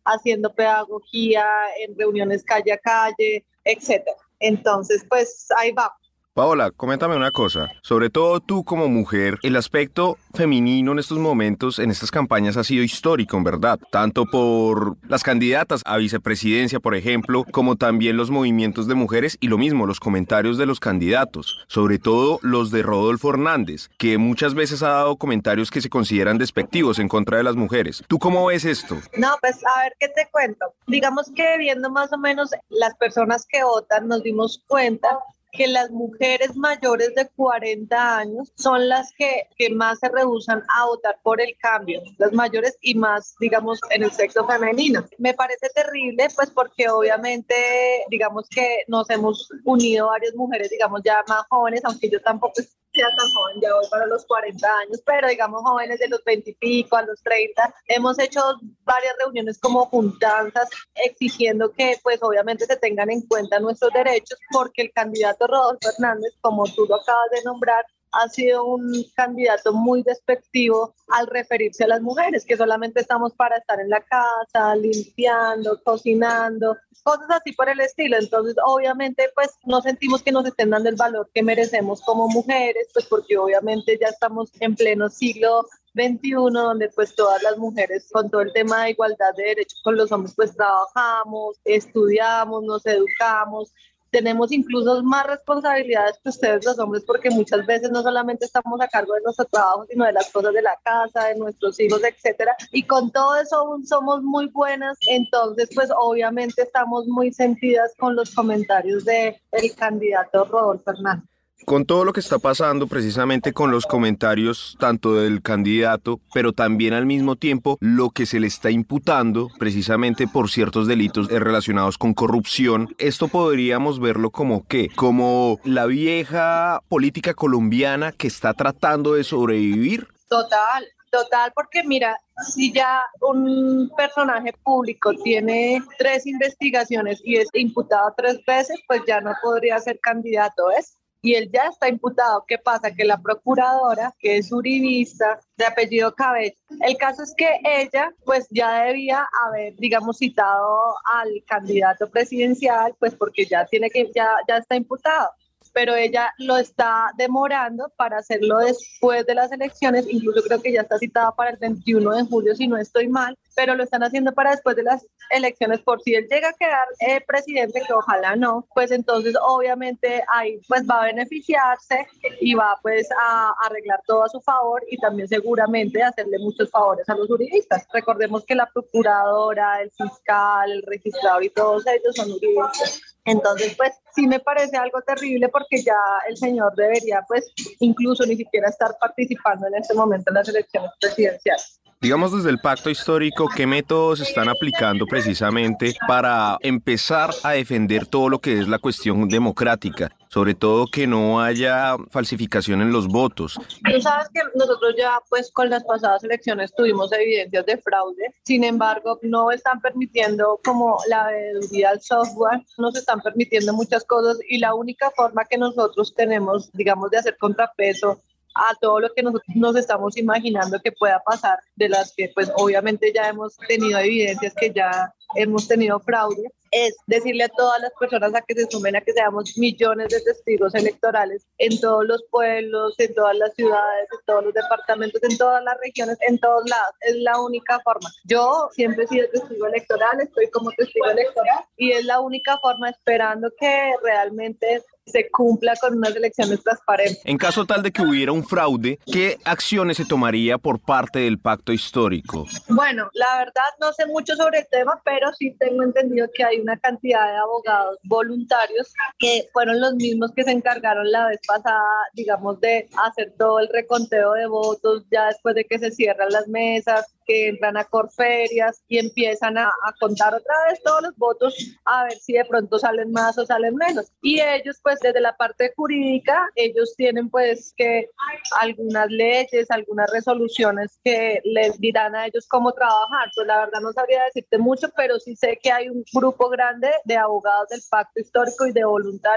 haciendo pedagogía en reuniones calle a calle, etcétera. Entonces, pues ahí va. Paola, coméntame una cosa, sobre todo tú como mujer, el aspecto femenino en estos momentos, en estas campañas ha sido histórico, en verdad, tanto por las candidatas a vicepresidencia, por ejemplo, como también los movimientos de mujeres y lo mismo, los comentarios de los candidatos, sobre todo los de Rodolfo Hernández, que muchas veces ha dado comentarios que se consideran despectivos en contra de las mujeres. ¿Tú cómo ves esto? No, pues a ver qué te cuento. Digamos que viendo más o menos las personas que votan, nos dimos cuenta que las mujeres mayores de 40 años son las que más se rehúsan a votar por el cambio, las mayores y más, digamos, en el sexo femenino. Me parece terrible, pues porque obviamente, digamos que nos hemos unido varias mujeres, digamos, ya más jóvenes, aunque yo tampoco sea tan joven, ya voy para los 40 años, pero digamos jóvenes de los 20 y pico a los 30, hemos hecho varias reuniones como juntanzas exigiendo que pues obviamente se tengan en cuenta nuestros derechos, porque el candidato Rodolfo Hernández, como tú lo acabas de nombrar, ha sido un candidato muy despectivo al referirse a las mujeres, que solamente estamos para estar en la casa, limpiando, cocinando, cosas así por el estilo. Entonces, obviamente, pues no sentimos que nos estén dando el valor que merecemos como mujeres, pues porque obviamente ya estamos en pleno siglo XXI, donde pues todas las mujeres con todo el tema de igualdad de derechos con los hombres pues trabajamos, estudiamos, nos educamos, tenemos incluso más responsabilidades que ustedes los hombres, porque muchas veces no solamente estamos a cargo de nuestro trabajo, sino de las cosas de la casa, de nuestros hijos, etcétera, y con todo eso aún somos muy buenas. Entonces pues obviamente estamos muy sentidas con los comentarios del candidato Rodolfo Hernández. Con todo lo que está pasando precisamente con los comentarios tanto del candidato, pero también al mismo tiempo lo que se le está imputando precisamente por ciertos delitos relacionados con corrupción, esto podríamos verlo como ¿qué? Como la vieja política colombiana que está tratando de sobrevivir. Total, porque mira, si ya un personaje público tiene 3 investigaciones y es imputado 3 veces, pues ya no podría ser candidato, ¿ves? Y él ya está imputado. ¿Qué pasa? Que la procuradora, que es uribista, de apellido Cabello, el caso es que ella pues ya debía haber, digamos, citado al candidato presidencial, pues porque ya está imputado, pero ella lo está demorando para hacerlo después de las elecciones. Incluso creo que ya está citada para el 21 de julio, si no estoy mal, pero lo están haciendo para después de las elecciones, por si él llega a quedar presidente, que ojalá no, pues entonces obviamente ahí pues va a beneficiarse y va pues a arreglar todo a su favor, y también seguramente hacerle muchos favores a los uribistas. Recordemos que la procuradora, el fiscal, el registrador y todos ellos son uribistas. Entonces, pues sí me parece algo terrible, porque ya el señor debería pues incluso ni siquiera estar participando en este momento en las elecciones presidenciales. Digamos, desde el pacto histórico, ¿qué métodos están aplicando precisamente para empezar a defender todo lo que es la cuestión democrática? Sobre todo que no haya falsificación en los votos. Tú sabes que nosotros ya pues con las pasadas elecciones tuvimos evidencias de fraude, sin embargo no están permitiendo como la veeduría al software, nos están permitiendo muchas cosas, y la única forma que nosotros tenemos, digamos, de hacer contrapeso a todo lo que nosotros nos estamos imaginando que pueda pasar, de las que pues obviamente ya hemos tenido evidencias que ya hemos tenido fraude, es decirle a todas las personas a que se sumen, a que seamos millones de testigos electorales en todos los pueblos, en todas las ciudades, en todos los departamentos, en todas las regiones, en todos lados. Es la única forma. Yo siempre he sido testigo electoral, estoy como testigo electoral, y es la única forma, esperando que realmente se cumpla con unas elecciones transparentes. En caso tal de que hubiera un fraude, ¿qué acciones se tomaría por parte del pacto histórico? Bueno, la verdad no sé mucho sobre el tema, pero sí tengo entendido que hay una cantidad de abogados voluntarios que fueron los mismos que se encargaron la vez pasada, digamos, de hacer todo el reconteo de votos ya después de que se cierran las mesas, que entran a Corferias y empiezan a contar otra vez todos los votos, a ver si de pronto salen más o salen menos. Y ellos pues desde la parte jurídica, ellos tienen pues que algunas leyes, algunas resoluciones que les dirán a ellos cómo trabajar. Pues la verdad no sabría decirte mucho, pero sí sé que hay un grupo grande de abogados del pacto histórico y de voluntarios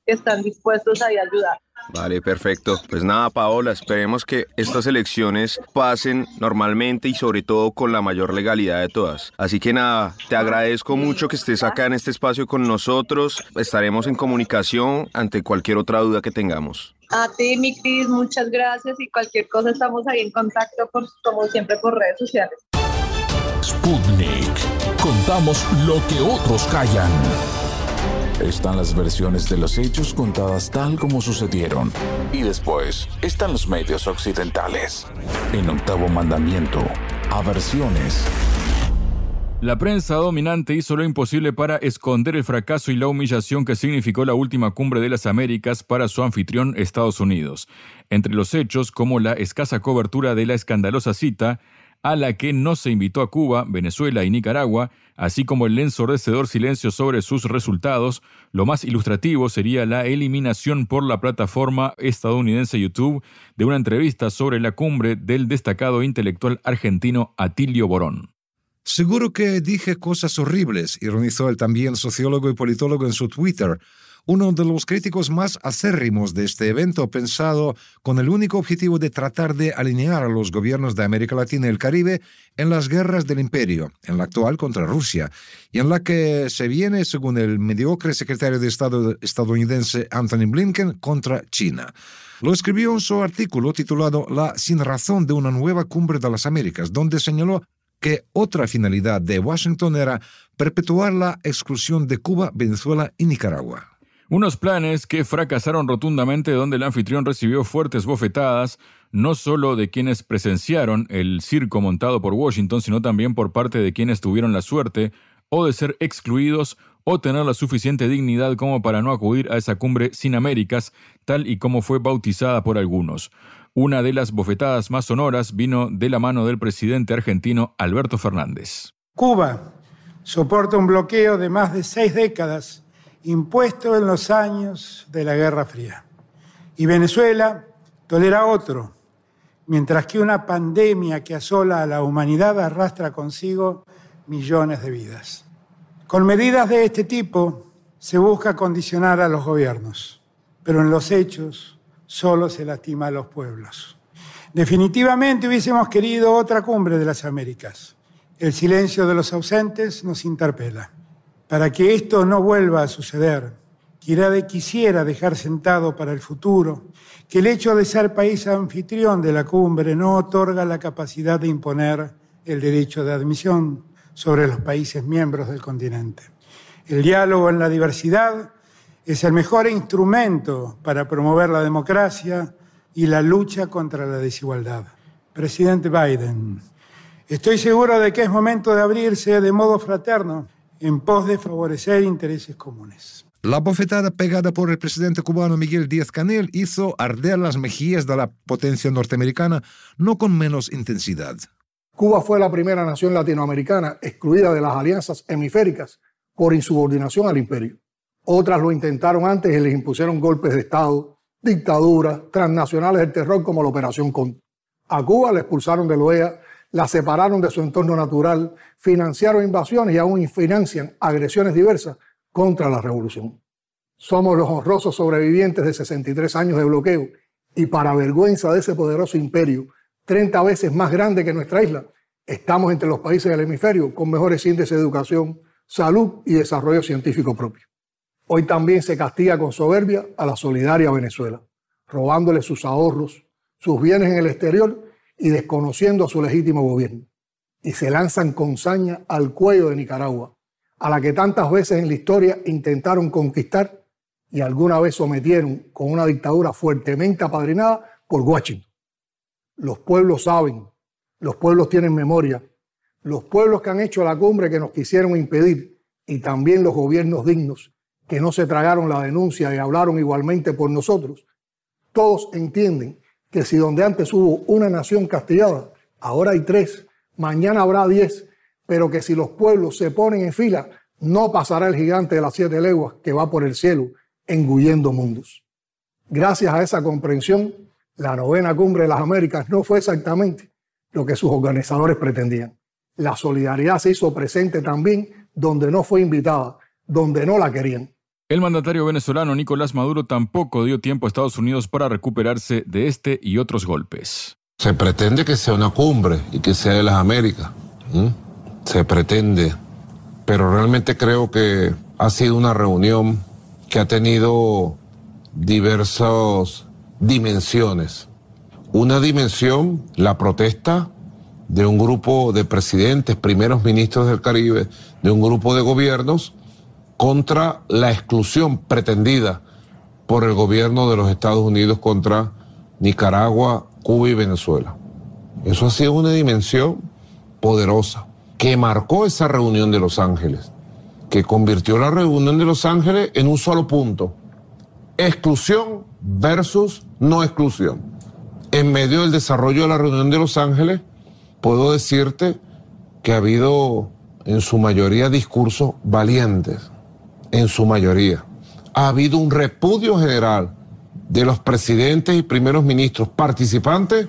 que están dispuestos ahí a ayudar. Vale, perfecto. Pues nada, Paola, esperemos que estas elecciones pasen normalmente y sobre todo con la mayor legalidad de todas. Así que nada, te agradezco mucho que estés acá en este espacio con nosotros. Estaremos en comunicación ante cualquier otra duda que tengamos. A ti, mi Cris, muchas gracias y cualquier cosa estamos ahí en contacto, como siempre, por redes sociales. Sputnik. Contamos lo que otros callan. Están las versiones de los hechos contadas tal como sucedieron. Y después están los medios occidentales. En Octavo Mandamiento, aversiones. La prensa dominante hizo lo imposible para esconder el fracaso y la humillación que significó la última cumbre de las Américas para su anfitrión Estados Unidos. Entre los hechos, como la escasa cobertura de la escandalosa cita, a la que no se invitó a Cuba, Venezuela y Nicaragua, así como el ensordecedor silencio sobre sus resultados, lo más ilustrativo sería la eliminación por la plataforma estadounidense YouTube de una entrevista sobre la cumbre del destacado intelectual argentino Atilio Borón. Seguro que dije cosas horribles, ironizó el también sociólogo y politólogo en su Twitter. Uno de los críticos más acérrimos de este evento, pensado con el único objetivo de tratar de alinear a los gobiernos de América Latina y el Caribe en las guerras del imperio, en la actual contra Rusia, y en la que se viene, según el mediocre secretario de Estado estadounidense Anthony Blinken, contra China. Lo escribió en su artículo titulado La sinrazón de una nueva cumbre de las Américas, donde señaló que otra finalidad de Washington era perpetuar la exclusión de Cuba, Venezuela y Nicaragua. Unos planes que fracasaron rotundamente, donde el anfitrión recibió fuertes bofetadas, no solo de quienes presenciaron el circo montado por Washington, sino también por parte de quienes tuvieron la suerte o de ser excluidos o tener la suficiente dignidad como para no acudir a esa cumbre sin Américas, tal y como fue bautizada por algunos. Una de las bofetadas más sonoras vino de la mano del presidente argentino Alberto Fernández. Cuba soporta un bloqueo de más de 6 décadas impuesto en los años de la Guerra Fría. Y Venezuela tolera otro, mientras que una pandemia que asola a la humanidad arrastra consigo millones de vidas. Con medidas de este tipo se busca condicionar a los gobiernos, pero en los hechos solo se lastima a los pueblos. Definitivamente hubiésemos querido otra cumbre de las Américas. El silencio de los ausentes nos interpela. Para que esto no vuelva a suceder, quisiera dejar sentado para el futuro que el hecho de ser país anfitrión de la cumbre no otorga la capacidad de imponer el derecho de admisión sobre los países miembros del continente. El diálogo en la diversidad es el mejor instrumento para promover la democracia y la lucha contra la desigualdad. Presidente Biden, estoy seguro de que es momento de abrirse de modo fraterno en pos de favorecer intereses comunes. La bofetada pegada por el presidente cubano Miguel Díaz-Canel hizo arder las mejillas de la potencia norteamericana, no con menos intensidad. Cuba fue la primera nación latinoamericana excluida de las alianzas hemisféricas por insubordinación al imperio. Otras lo intentaron antes y les impusieron golpes de Estado, dictaduras, transnacionales del terror como la Operación Cóndor. A Cuba la expulsaron de la OEA, la separaron de su entorno natural, financiaron invasiones y aún financian agresiones diversas contra la revolución. Somos los honrosos sobrevivientes de 63 años de bloqueo y para vergüenza de ese poderoso imperio, 30 veces más grande que nuestra isla, estamos entre los países del hemisferio con mejores índices de educación, salud y desarrollo científico propio. Hoy también se castiga con soberbia a la solidaria Venezuela, robándole sus ahorros, sus bienes en el exterior y desconociendo a su legítimo gobierno. Y se lanzan con saña al cuello de Nicaragua, a la que tantas veces en la historia intentaron conquistar y alguna vez sometieron con una dictadura fuertemente apadrinada por Washington. Los pueblos saben, los pueblos tienen memoria, los pueblos que han hecho la cumbre que nos quisieron impedir y también los gobiernos dignos que no se tragaron la denuncia y hablaron igualmente por nosotros, todos entienden que si donde antes hubo una nación castigada, ahora hay 3, mañana habrá 10, pero que si los pueblos se ponen en fila, no pasará el gigante de las 7 leguas que va por el cielo engullendo mundos. Gracias a esa comprensión, la 9ª Cumbre de las Américas no fue exactamente lo que sus organizadores pretendían. La solidaridad se hizo presente también donde no fue invitada, donde no la querían. El mandatario venezolano Nicolás Maduro tampoco dio tiempo a Estados Unidos para recuperarse de este y otros golpes. Se pretende que sea una cumbre y que sea de las Américas. Se pretende, pero realmente creo que ha sido una reunión que ha tenido diversas dimensiones. Una dimensión, la protesta de un grupo de presidentes, primeros ministros del Caribe, de un grupo de gobiernos contra la exclusión pretendida por el gobierno de los Estados Unidos contra Nicaragua, Cuba y Venezuela. Eso ha sido una dimensión poderosa que marcó esa reunión de Los Ángeles, que convirtió la reunión de Los Ángeles en un solo punto: exclusión versus no exclusión. En medio del desarrollo de la reunión de Los Ángeles, puedo decirte que ha habido en su mayoría discursos valientes, en su mayoría. Ha habido un repudio general de los presidentes y primeros ministros participantes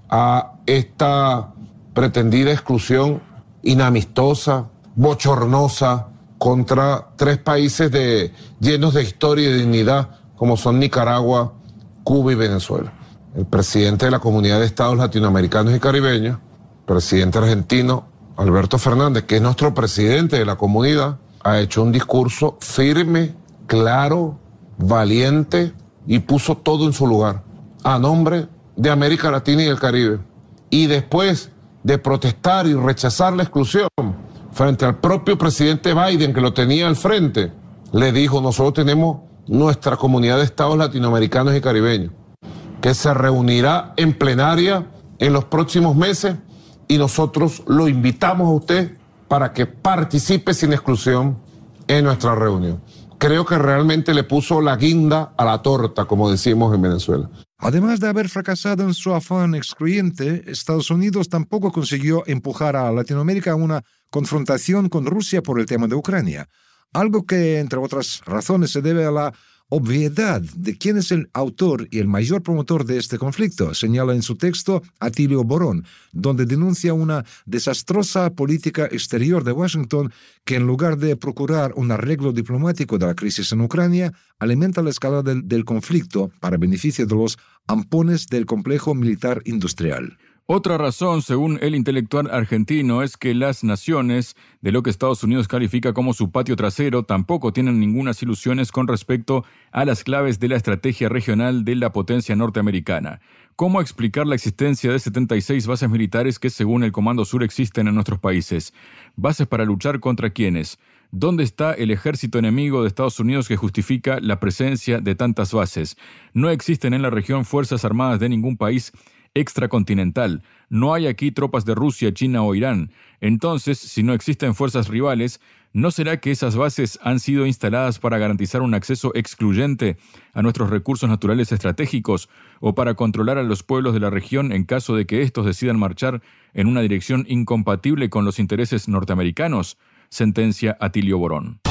a esta pretendida exclusión inamistosa, bochornosa, contra tres países llenos de historia y de dignidad, como son Nicaragua, Cuba y Venezuela. El presidente de la Comunidad de Estados Latinoamericanos y Caribeños, presidente argentino Alberto Fernández, que es nuestro presidente de la comunidad, ha hecho un discurso firme, claro, valiente y puso todo en su lugar a nombre de América Latina y el Caribe. Y después de protestar y rechazar la exclusión frente al propio presidente Biden, que lo tenía al frente, le dijo: nosotros tenemos nuestra Comunidad de Estados Latinoamericanos y Caribeños, que se reunirá en plenaria en los próximos meses, y nosotros lo invitamos a usted para que participe sin exclusión en nuestra reunión. Creo que realmente le puso la guinda a la torta, como decimos en Venezuela. Además de haber fracasado en su afán excluyente, Estados Unidos tampoco consiguió empujar a Latinoamérica a una confrontación con Rusia por el tema de Ucrania, algo que, entre otras razones, se debe a la obviedad de quién es el autor y el mayor promotor de este conflicto, señala en su texto Atilio Borón, donde denuncia una desastrosa política exterior de Washington que, en lugar de procurar un arreglo diplomático de la crisis en Ucrania, alimenta la escalada del conflicto para beneficio de los ampones del complejo militar industrial. Otra razón, según el intelectual argentino, es que las naciones de lo que Estados Unidos califica como su patio trasero tampoco tienen ninguna ilusiones con respecto a las claves de la estrategia regional de la potencia norteamericana. ¿Cómo explicar la existencia de 76 bases militares que, según el Comando Sur, existen en nuestros países? ¿Bases para luchar contra quiénes? ¿Dónde está el ejército enemigo de Estados Unidos que justifica la presencia de tantas bases? No existen en la región fuerzas armadas de ningún país extracontinental. No hay aquí tropas de Rusia, China o Irán. Entonces, si no existen fuerzas rivales, ¿no será que esas bases han sido instaladas para garantizar un acceso excluyente a nuestros recursos naturales estratégicos o para controlar a los pueblos de la región en caso de que estos decidan marchar en una dirección incompatible con los intereses norteamericanos? Sentencia Atilio Borón.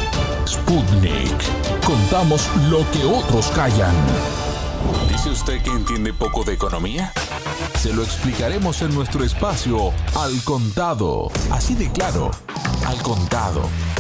Sputnik. Contamos lo que otros callan. ¿Dice usted que entiende poco de economía? Se lo explicaremos en nuestro espacio Al Contado. Así de claro, Al Contado.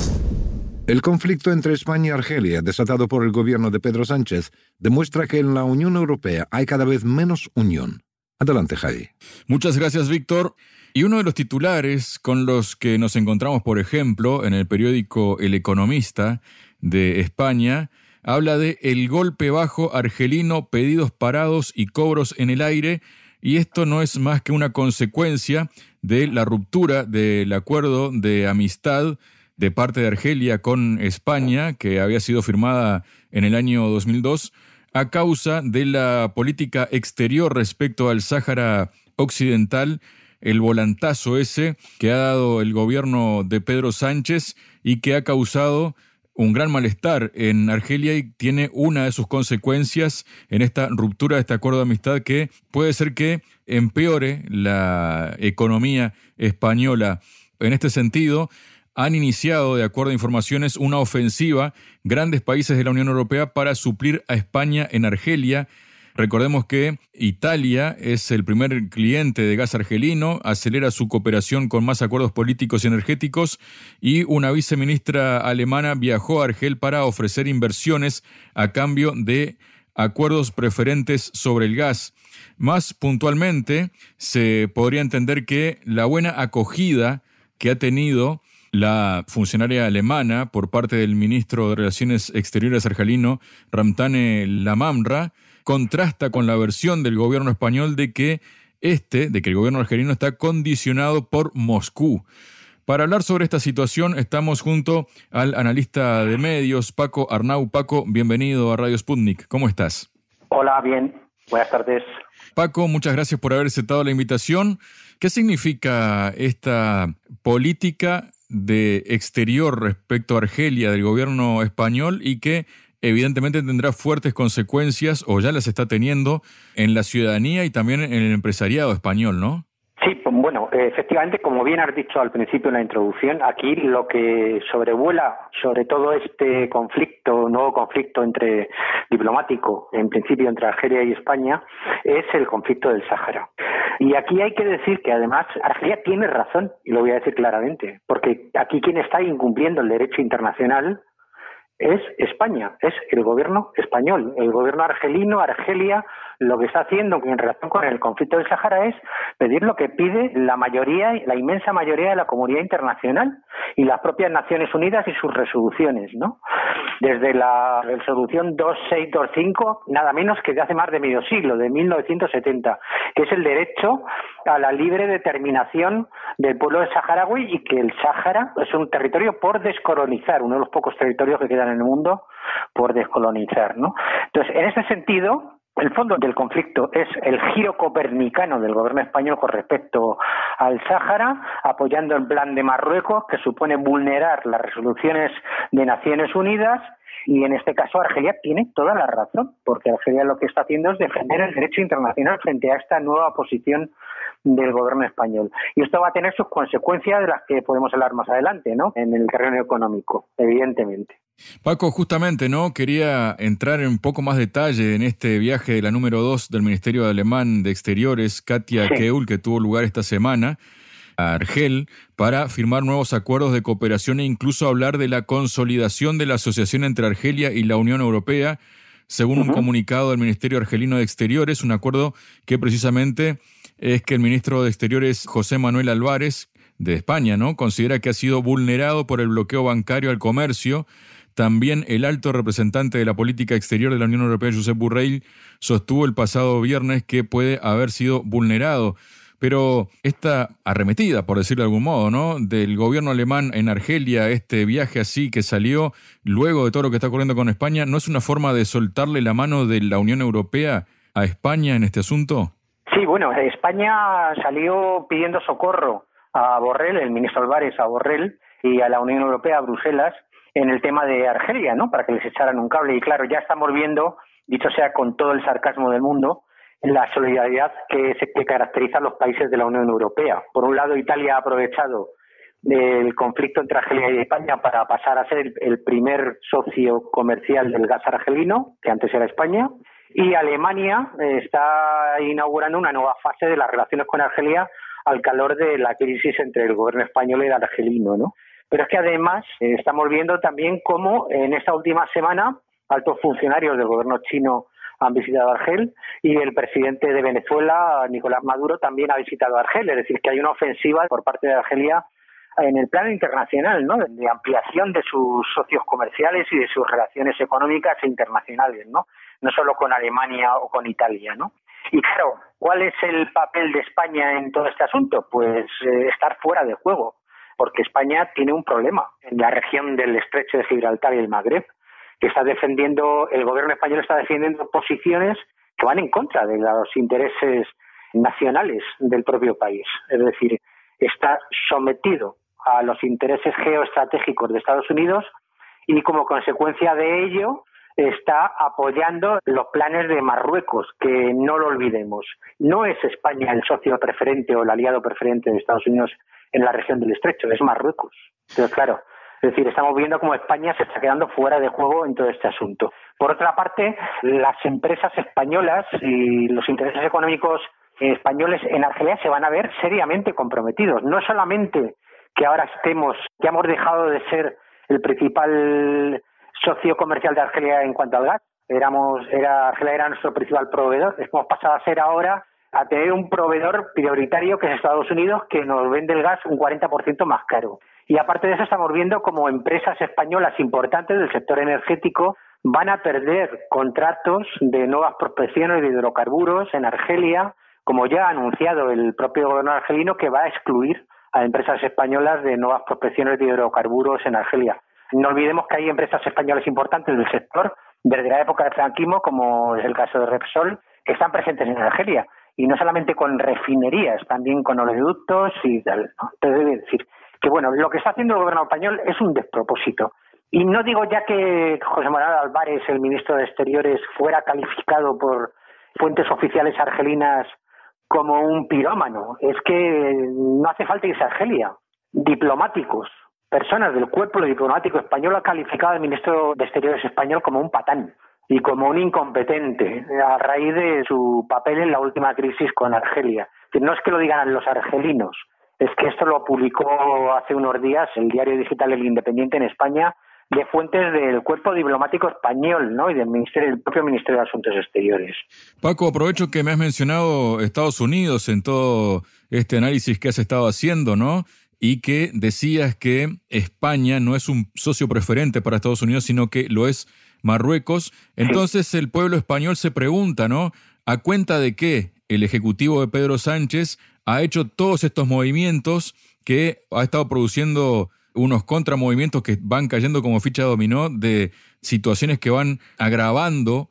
El conflicto entre España y Argelia, desatado por el gobierno de Pedro Sánchez, demuestra que en la Unión Europea hay cada vez menos unión. Adelante, Javi. Muchas gracias, Víctor. Y uno de los titulares con los que nos encontramos, por ejemplo, en el periódico El Economista de España, habla de el golpe bajo argelino, pedidos parados y cobros en el aire, y esto no es más que una consecuencia de la ruptura del acuerdo de amistad de parte de Argelia con España, que había sido firmada en el año 2002, a causa de la política exterior respecto al Sáhara Occidental, el volantazo ese que ha dado el gobierno de Pedro Sánchez y que ha causado un gran malestar en Argelia y tiene una de sus consecuencias en esta ruptura de este acuerdo de amistad que puede ser que empeore la economía española. En este sentido, han iniciado, de acuerdo a informaciones, una ofensiva grandes países de la Unión Europea para suplir a España en Argelia, Recordemos que Italia es el primer cliente de gas argelino, acelera su cooperación con más acuerdos políticos y energéticos, y una viceministra alemana viajó a Argel para ofrecer inversiones a cambio de acuerdos preferentes sobre el gas. Más puntualmente, se podría entender que la buena acogida que ha tenido la funcionaria alemana por parte del ministro de Relaciones Exteriores argelino, Ramtane Lamamra, contrasta con la versión del gobierno español de que el gobierno argelino está condicionado por Moscú. Para hablar sobre esta situación estamos junto al analista de medios, Paco Arnau. Paco, bienvenido a Radio Sputnik. ¿Cómo estás? Hola, bien. Buenas tardes. Paco, muchas gracias por haber aceptado la invitación. ¿Qué significa esta política de exterior respecto a Argelia del gobierno español y que evidentemente tendrá fuertes consecuencias, o ya las está teniendo, en la ciudadanía y también en el empresariado español, ¿no? Sí, bueno, efectivamente, como bien has dicho al principio en la introducción, aquí lo que sobrevuela sobre todo este nuevo conflicto diplomático, en principio entre Argelia y España, es el conflicto del Sáhara. Y aquí hay que decir que además Argelia tiene razón, y lo voy a decir claramente, porque aquí quien está incumpliendo el derecho internacional es España, es el gobierno español. El gobierno argelino, Argelia, lo que está haciendo en relación con el conflicto del Sáhara es pedir lo que pide la inmensa mayoría de la comunidad internacional y las propias Naciones Unidas y sus resoluciones, ¿no? Desde la resolución 2625, nada menos que de hace más de medio siglo, de 1970, que es el derecho a la libre determinación del pueblo saharaui, y que el Sáhara es un territorio por descolonizar, uno de los pocos territorios que quedan en el mundo por descolonizar, ¿no? Entonces, en ese sentido, el fondo del conflicto es el giro copernicano del gobierno español con respecto al Sáhara, apoyando el plan de Marruecos, que supone vulnerar las resoluciones de Naciones Unidas. Y en este caso Argelia tiene toda la razón, porque Argelia lo que está haciendo es defender el derecho internacional frente a esta nueva posición del gobierno español. Y esto va a tener sus consecuencias, de las que podemos hablar más adelante, ¿no? En el terreno económico, evidentemente. Paco, justamente, ¿no? Quería entrar en un poco más detalle en este viaje de la número 2 del Ministerio Alemán de Exteriores, Katja Keul, que tuvo lugar esta semana a Argel para firmar nuevos acuerdos de cooperación e incluso hablar de la consolidación de la asociación entre Argelia y la Unión Europea, según un comunicado del Ministerio Argelino de Exteriores, un acuerdo que precisamente es que el ministro de Exteriores, José Manuel Álvarez, de España, ¿no?, considera que ha sido vulnerado por el bloqueo bancario al comercio. También el alto representante de la política exterior de la Unión Europea, Josep Borrell, sostuvo el pasado viernes que puede haber sido vulnerado. Pero esta arremetida, por decirlo de algún modo, ¿no?, del gobierno alemán en Argelia, este viaje así que salió luego de todo lo que está ocurriendo con España, ¿no es una forma de soltarle la mano de la Unión Europea a España en este asunto? Sí, bueno, España salió pidiendo socorro a Borrell, el ministro Álvarez a Borrell, y a la Unión Europea, a Bruselas, en el tema de Argelia, ¿no?, para que les echaran un cable. Y claro, ya estamos viendo, dicho sea con todo el sarcasmo del mundo, la solidaridad que caracteriza a los países de la Unión Europea. Por un lado, Italia ha aprovechado el conflicto entre Argelia y España para pasar a ser el primer socio comercial del gas argelino, que antes era España, y Alemania está inaugurando una nueva fase de las relaciones con Argelia al calor de la crisis entre el gobierno español y el argelino, ¿no? Pero es que además estamos viendo también cómo en esta última semana altos funcionarios del gobierno chino han visitado Argel, y el presidente de Venezuela, Nicolás Maduro, también ha visitado Argel. Es decir, que hay una ofensiva por parte de Argelia en el plano internacional, ¿no?, de ampliación de sus socios comerciales y de sus relaciones económicas e internacionales, ¿no? No solo con Alemania o con Italia, ¿no? Y claro, ¿cuál es el papel de España en todo este asunto? Pues estar fuera de juego, porque España tiene un problema en la región del Estrecho de Gibraltar y el Magreb, que el gobierno español está defendiendo posiciones que van en contra de los intereses nacionales del propio país. Es decir, está sometido a los intereses geoestratégicos de Estados Unidos, y como consecuencia de ello está apoyando los planes de Marruecos, que no lo olvidemos. No es España el socio preferente o el aliado preferente de Estados Unidos en la región del Estrecho, es Marruecos. Entonces, claro, es decir, estamos viendo cómo España se está quedando fuera de juego en todo este asunto. Por otra parte, las empresas españolas y los intereses económicos españoles en Argelia se van a ver seriamente comprometidos. No solamente que ahora que hemos dejado de ser el principal socio comercial de Argelia en cuanto al gas, Argelia era nuestro principal proveedor, hemos pasado a ser ahora a tener un proveedor prioritario que es Estados Unidos, que nos vende el gas un 40% más caro. Y aparte de eso estamos viendo como empresas españolas importantes del sector energético van a perder contratos de nuevas prospecciones de hidrocarburos en Argelia, como ya ha anunciado el propio gobierno argelino, que va a excluir a empresas españolas de nuevas prospecciones de hidrocarburos en Argelia. No olvidemos que hay empresas españolas importantes del sector desde la época del franquismo, como es el caso de Repsol, que están presentes en Argelia. Y no solamente con refinerías, también con oleoductos y tal, ¿no? Entonces, debe decir que, bueno, lo que está haciendo el gobierno español es un despropósito. Y no digo ya que José Manuel Álvarez, el ministro de Exteriores, fuera calificado por fuentes oficiales argelinas como un pirómano. Es que no hace falta irse a Argelia. Diplomáticos, personas del cuerpo diplomático español han calificado al ministro de Exteriores español como un patán y como un incompetente a raíz de su papel en la última crisis con Argelia. No es que lo digan los argelinos, es que esto lo publicó hace unos días el diario digital El Independiente en España, de fuentes del cuerpo diplomático español, ¿no? Y del propio Ministerio de Asuntos Exteriores. Paco, aprovecho que me has mencionado Estados Unidos en todo este análisis que has estado haciendo, ¿no? Y que decías que España no es un socio preferente para Estados Unidos, sino que lo es Marruecos. Entonces el pueblo español se pregunta, ¿no? ¿A cuenta de qué el ejecutivo de Pedro Sánchez ha hecho todos estos movimientos que ha estado produciendo unos contramovimientos que van cayendo como ficha dominó de situaciones que van agravando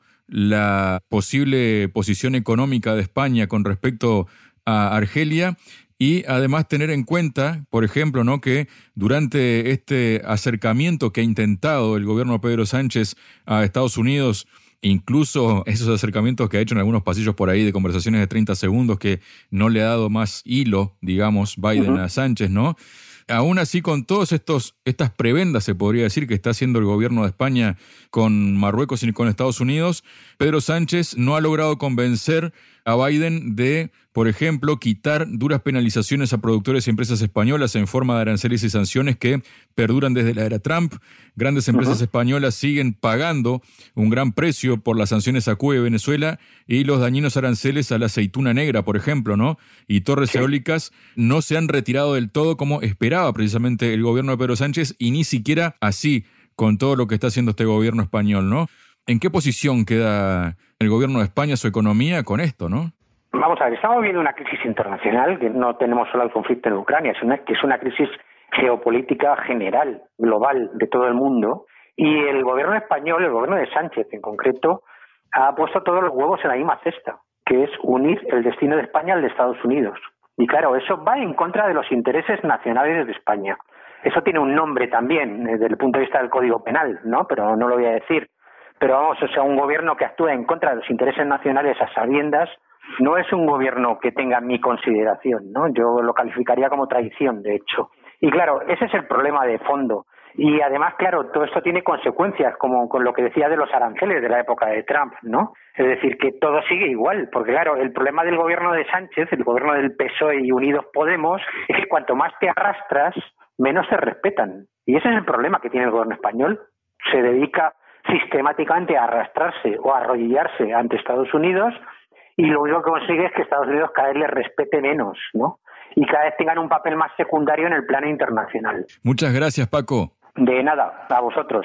la posible posición económica de España con respecto a Argelia? Y además tener en cuenta, por ejemplo, ¿no?, que durante este acercamiento que ha intentado el gobierno de Pedro Sánchez a Estados Unidos, incluso esos acercamientos que ha hecho en algunos pasillos por ahí de conversaciones de 30 segundos que no le ha dado más hilo, digamos, Biden a Sánchez, ¿no? Aún así, con todas estas prebendas, se podría decir, que está haciendo el gobierno de España con Marruecos y con Estados Unidos, Pedro Sánchez no ha logrado convencer a Biden de, por ejemplo, quitar duras penalizaciones a productores y empresas españolas en forma de aranceles y sanciones que perduran desde la era Trump. Grandes empresas españolas siguen pagando un gran precio por las sanciones a Cuba y Venezuela y los dañinos aranceles a la aceituna negra, por ejemplo, ¿no? Y torres eólicas no se han retirado del todo como esperaba precisamente el gobierno de Pedro Sánchez, y ni siquiera así con todo lo que está haciendo este gobierno español, ¿no? ¿En qué posición queda el gobierno de España, su economía, con esto, no? Vamos a ver, estamos viviendo una crisis internacional, que no tenemos solo el conflicto en Ucrania, que es una crisis geopolítica general, global, de todo el mundo, y el gobierno español, el gobierno de Sánchez en concreto, ha puesto todos los huevos en la misma cesta, que es unir el destino de España al de Estados Unidos. Y claro, eso va en contra de los intereses nacionales de España. Eso tiene un nombre también, desde el punto de vista del Código Penal, ¿no? Pero no lo voy a decir. Pero vamos, o sea, un gobierno que actúa en contra de los intereses nacionales a sabiendas no es un gobierno que tenga mi consideración, ¿no? Yo lo calificaría como traición, de hecho. Y claro, ese es el problema de fondo. Y además, claro, todo esto tiene consecuencias, como con lo que decía de los aranceles de la época de Trump, ¿no? Es decir, que todo sigue igual, porque claro, el problema del gobierno de Sánchez, el gobierno del PSOE y Unidos Podemos, es que cuanto más te arrastras, menos te respetan. Y ese es el problema que tiene el gobierno español. Se dedica sistemáticamente a arrastrarse o a arrodillarse ante Estados Unidos, y lo único que consigue es que Estados Unidos cada vez les respete menos, ¿no? Y cada vez tengan un papel más secundario en el plano internacional. Muchas gracias, Paco. De nada, a vosotros.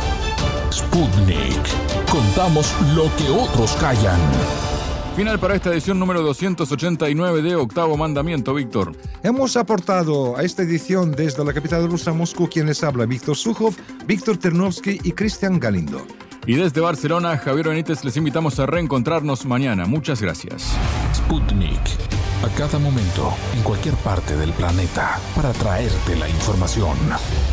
Sputnik. Contamos lo que otros callan. Final para esta edición número 289 de Octavo Mandamiento, Víctor. Hemos aportado a esta edición desde la capital rusa, Moscú, quien les habla, Víctor Sukhov, Víctor Ternovsky y Cristian Galindo. Y desde Barcelona, Javier Benítez, les invitamos a reencontrarnos mañana. Muchas gracias. Sputnik. A cada momento, en cualquier parte del planeta, para traerte la información.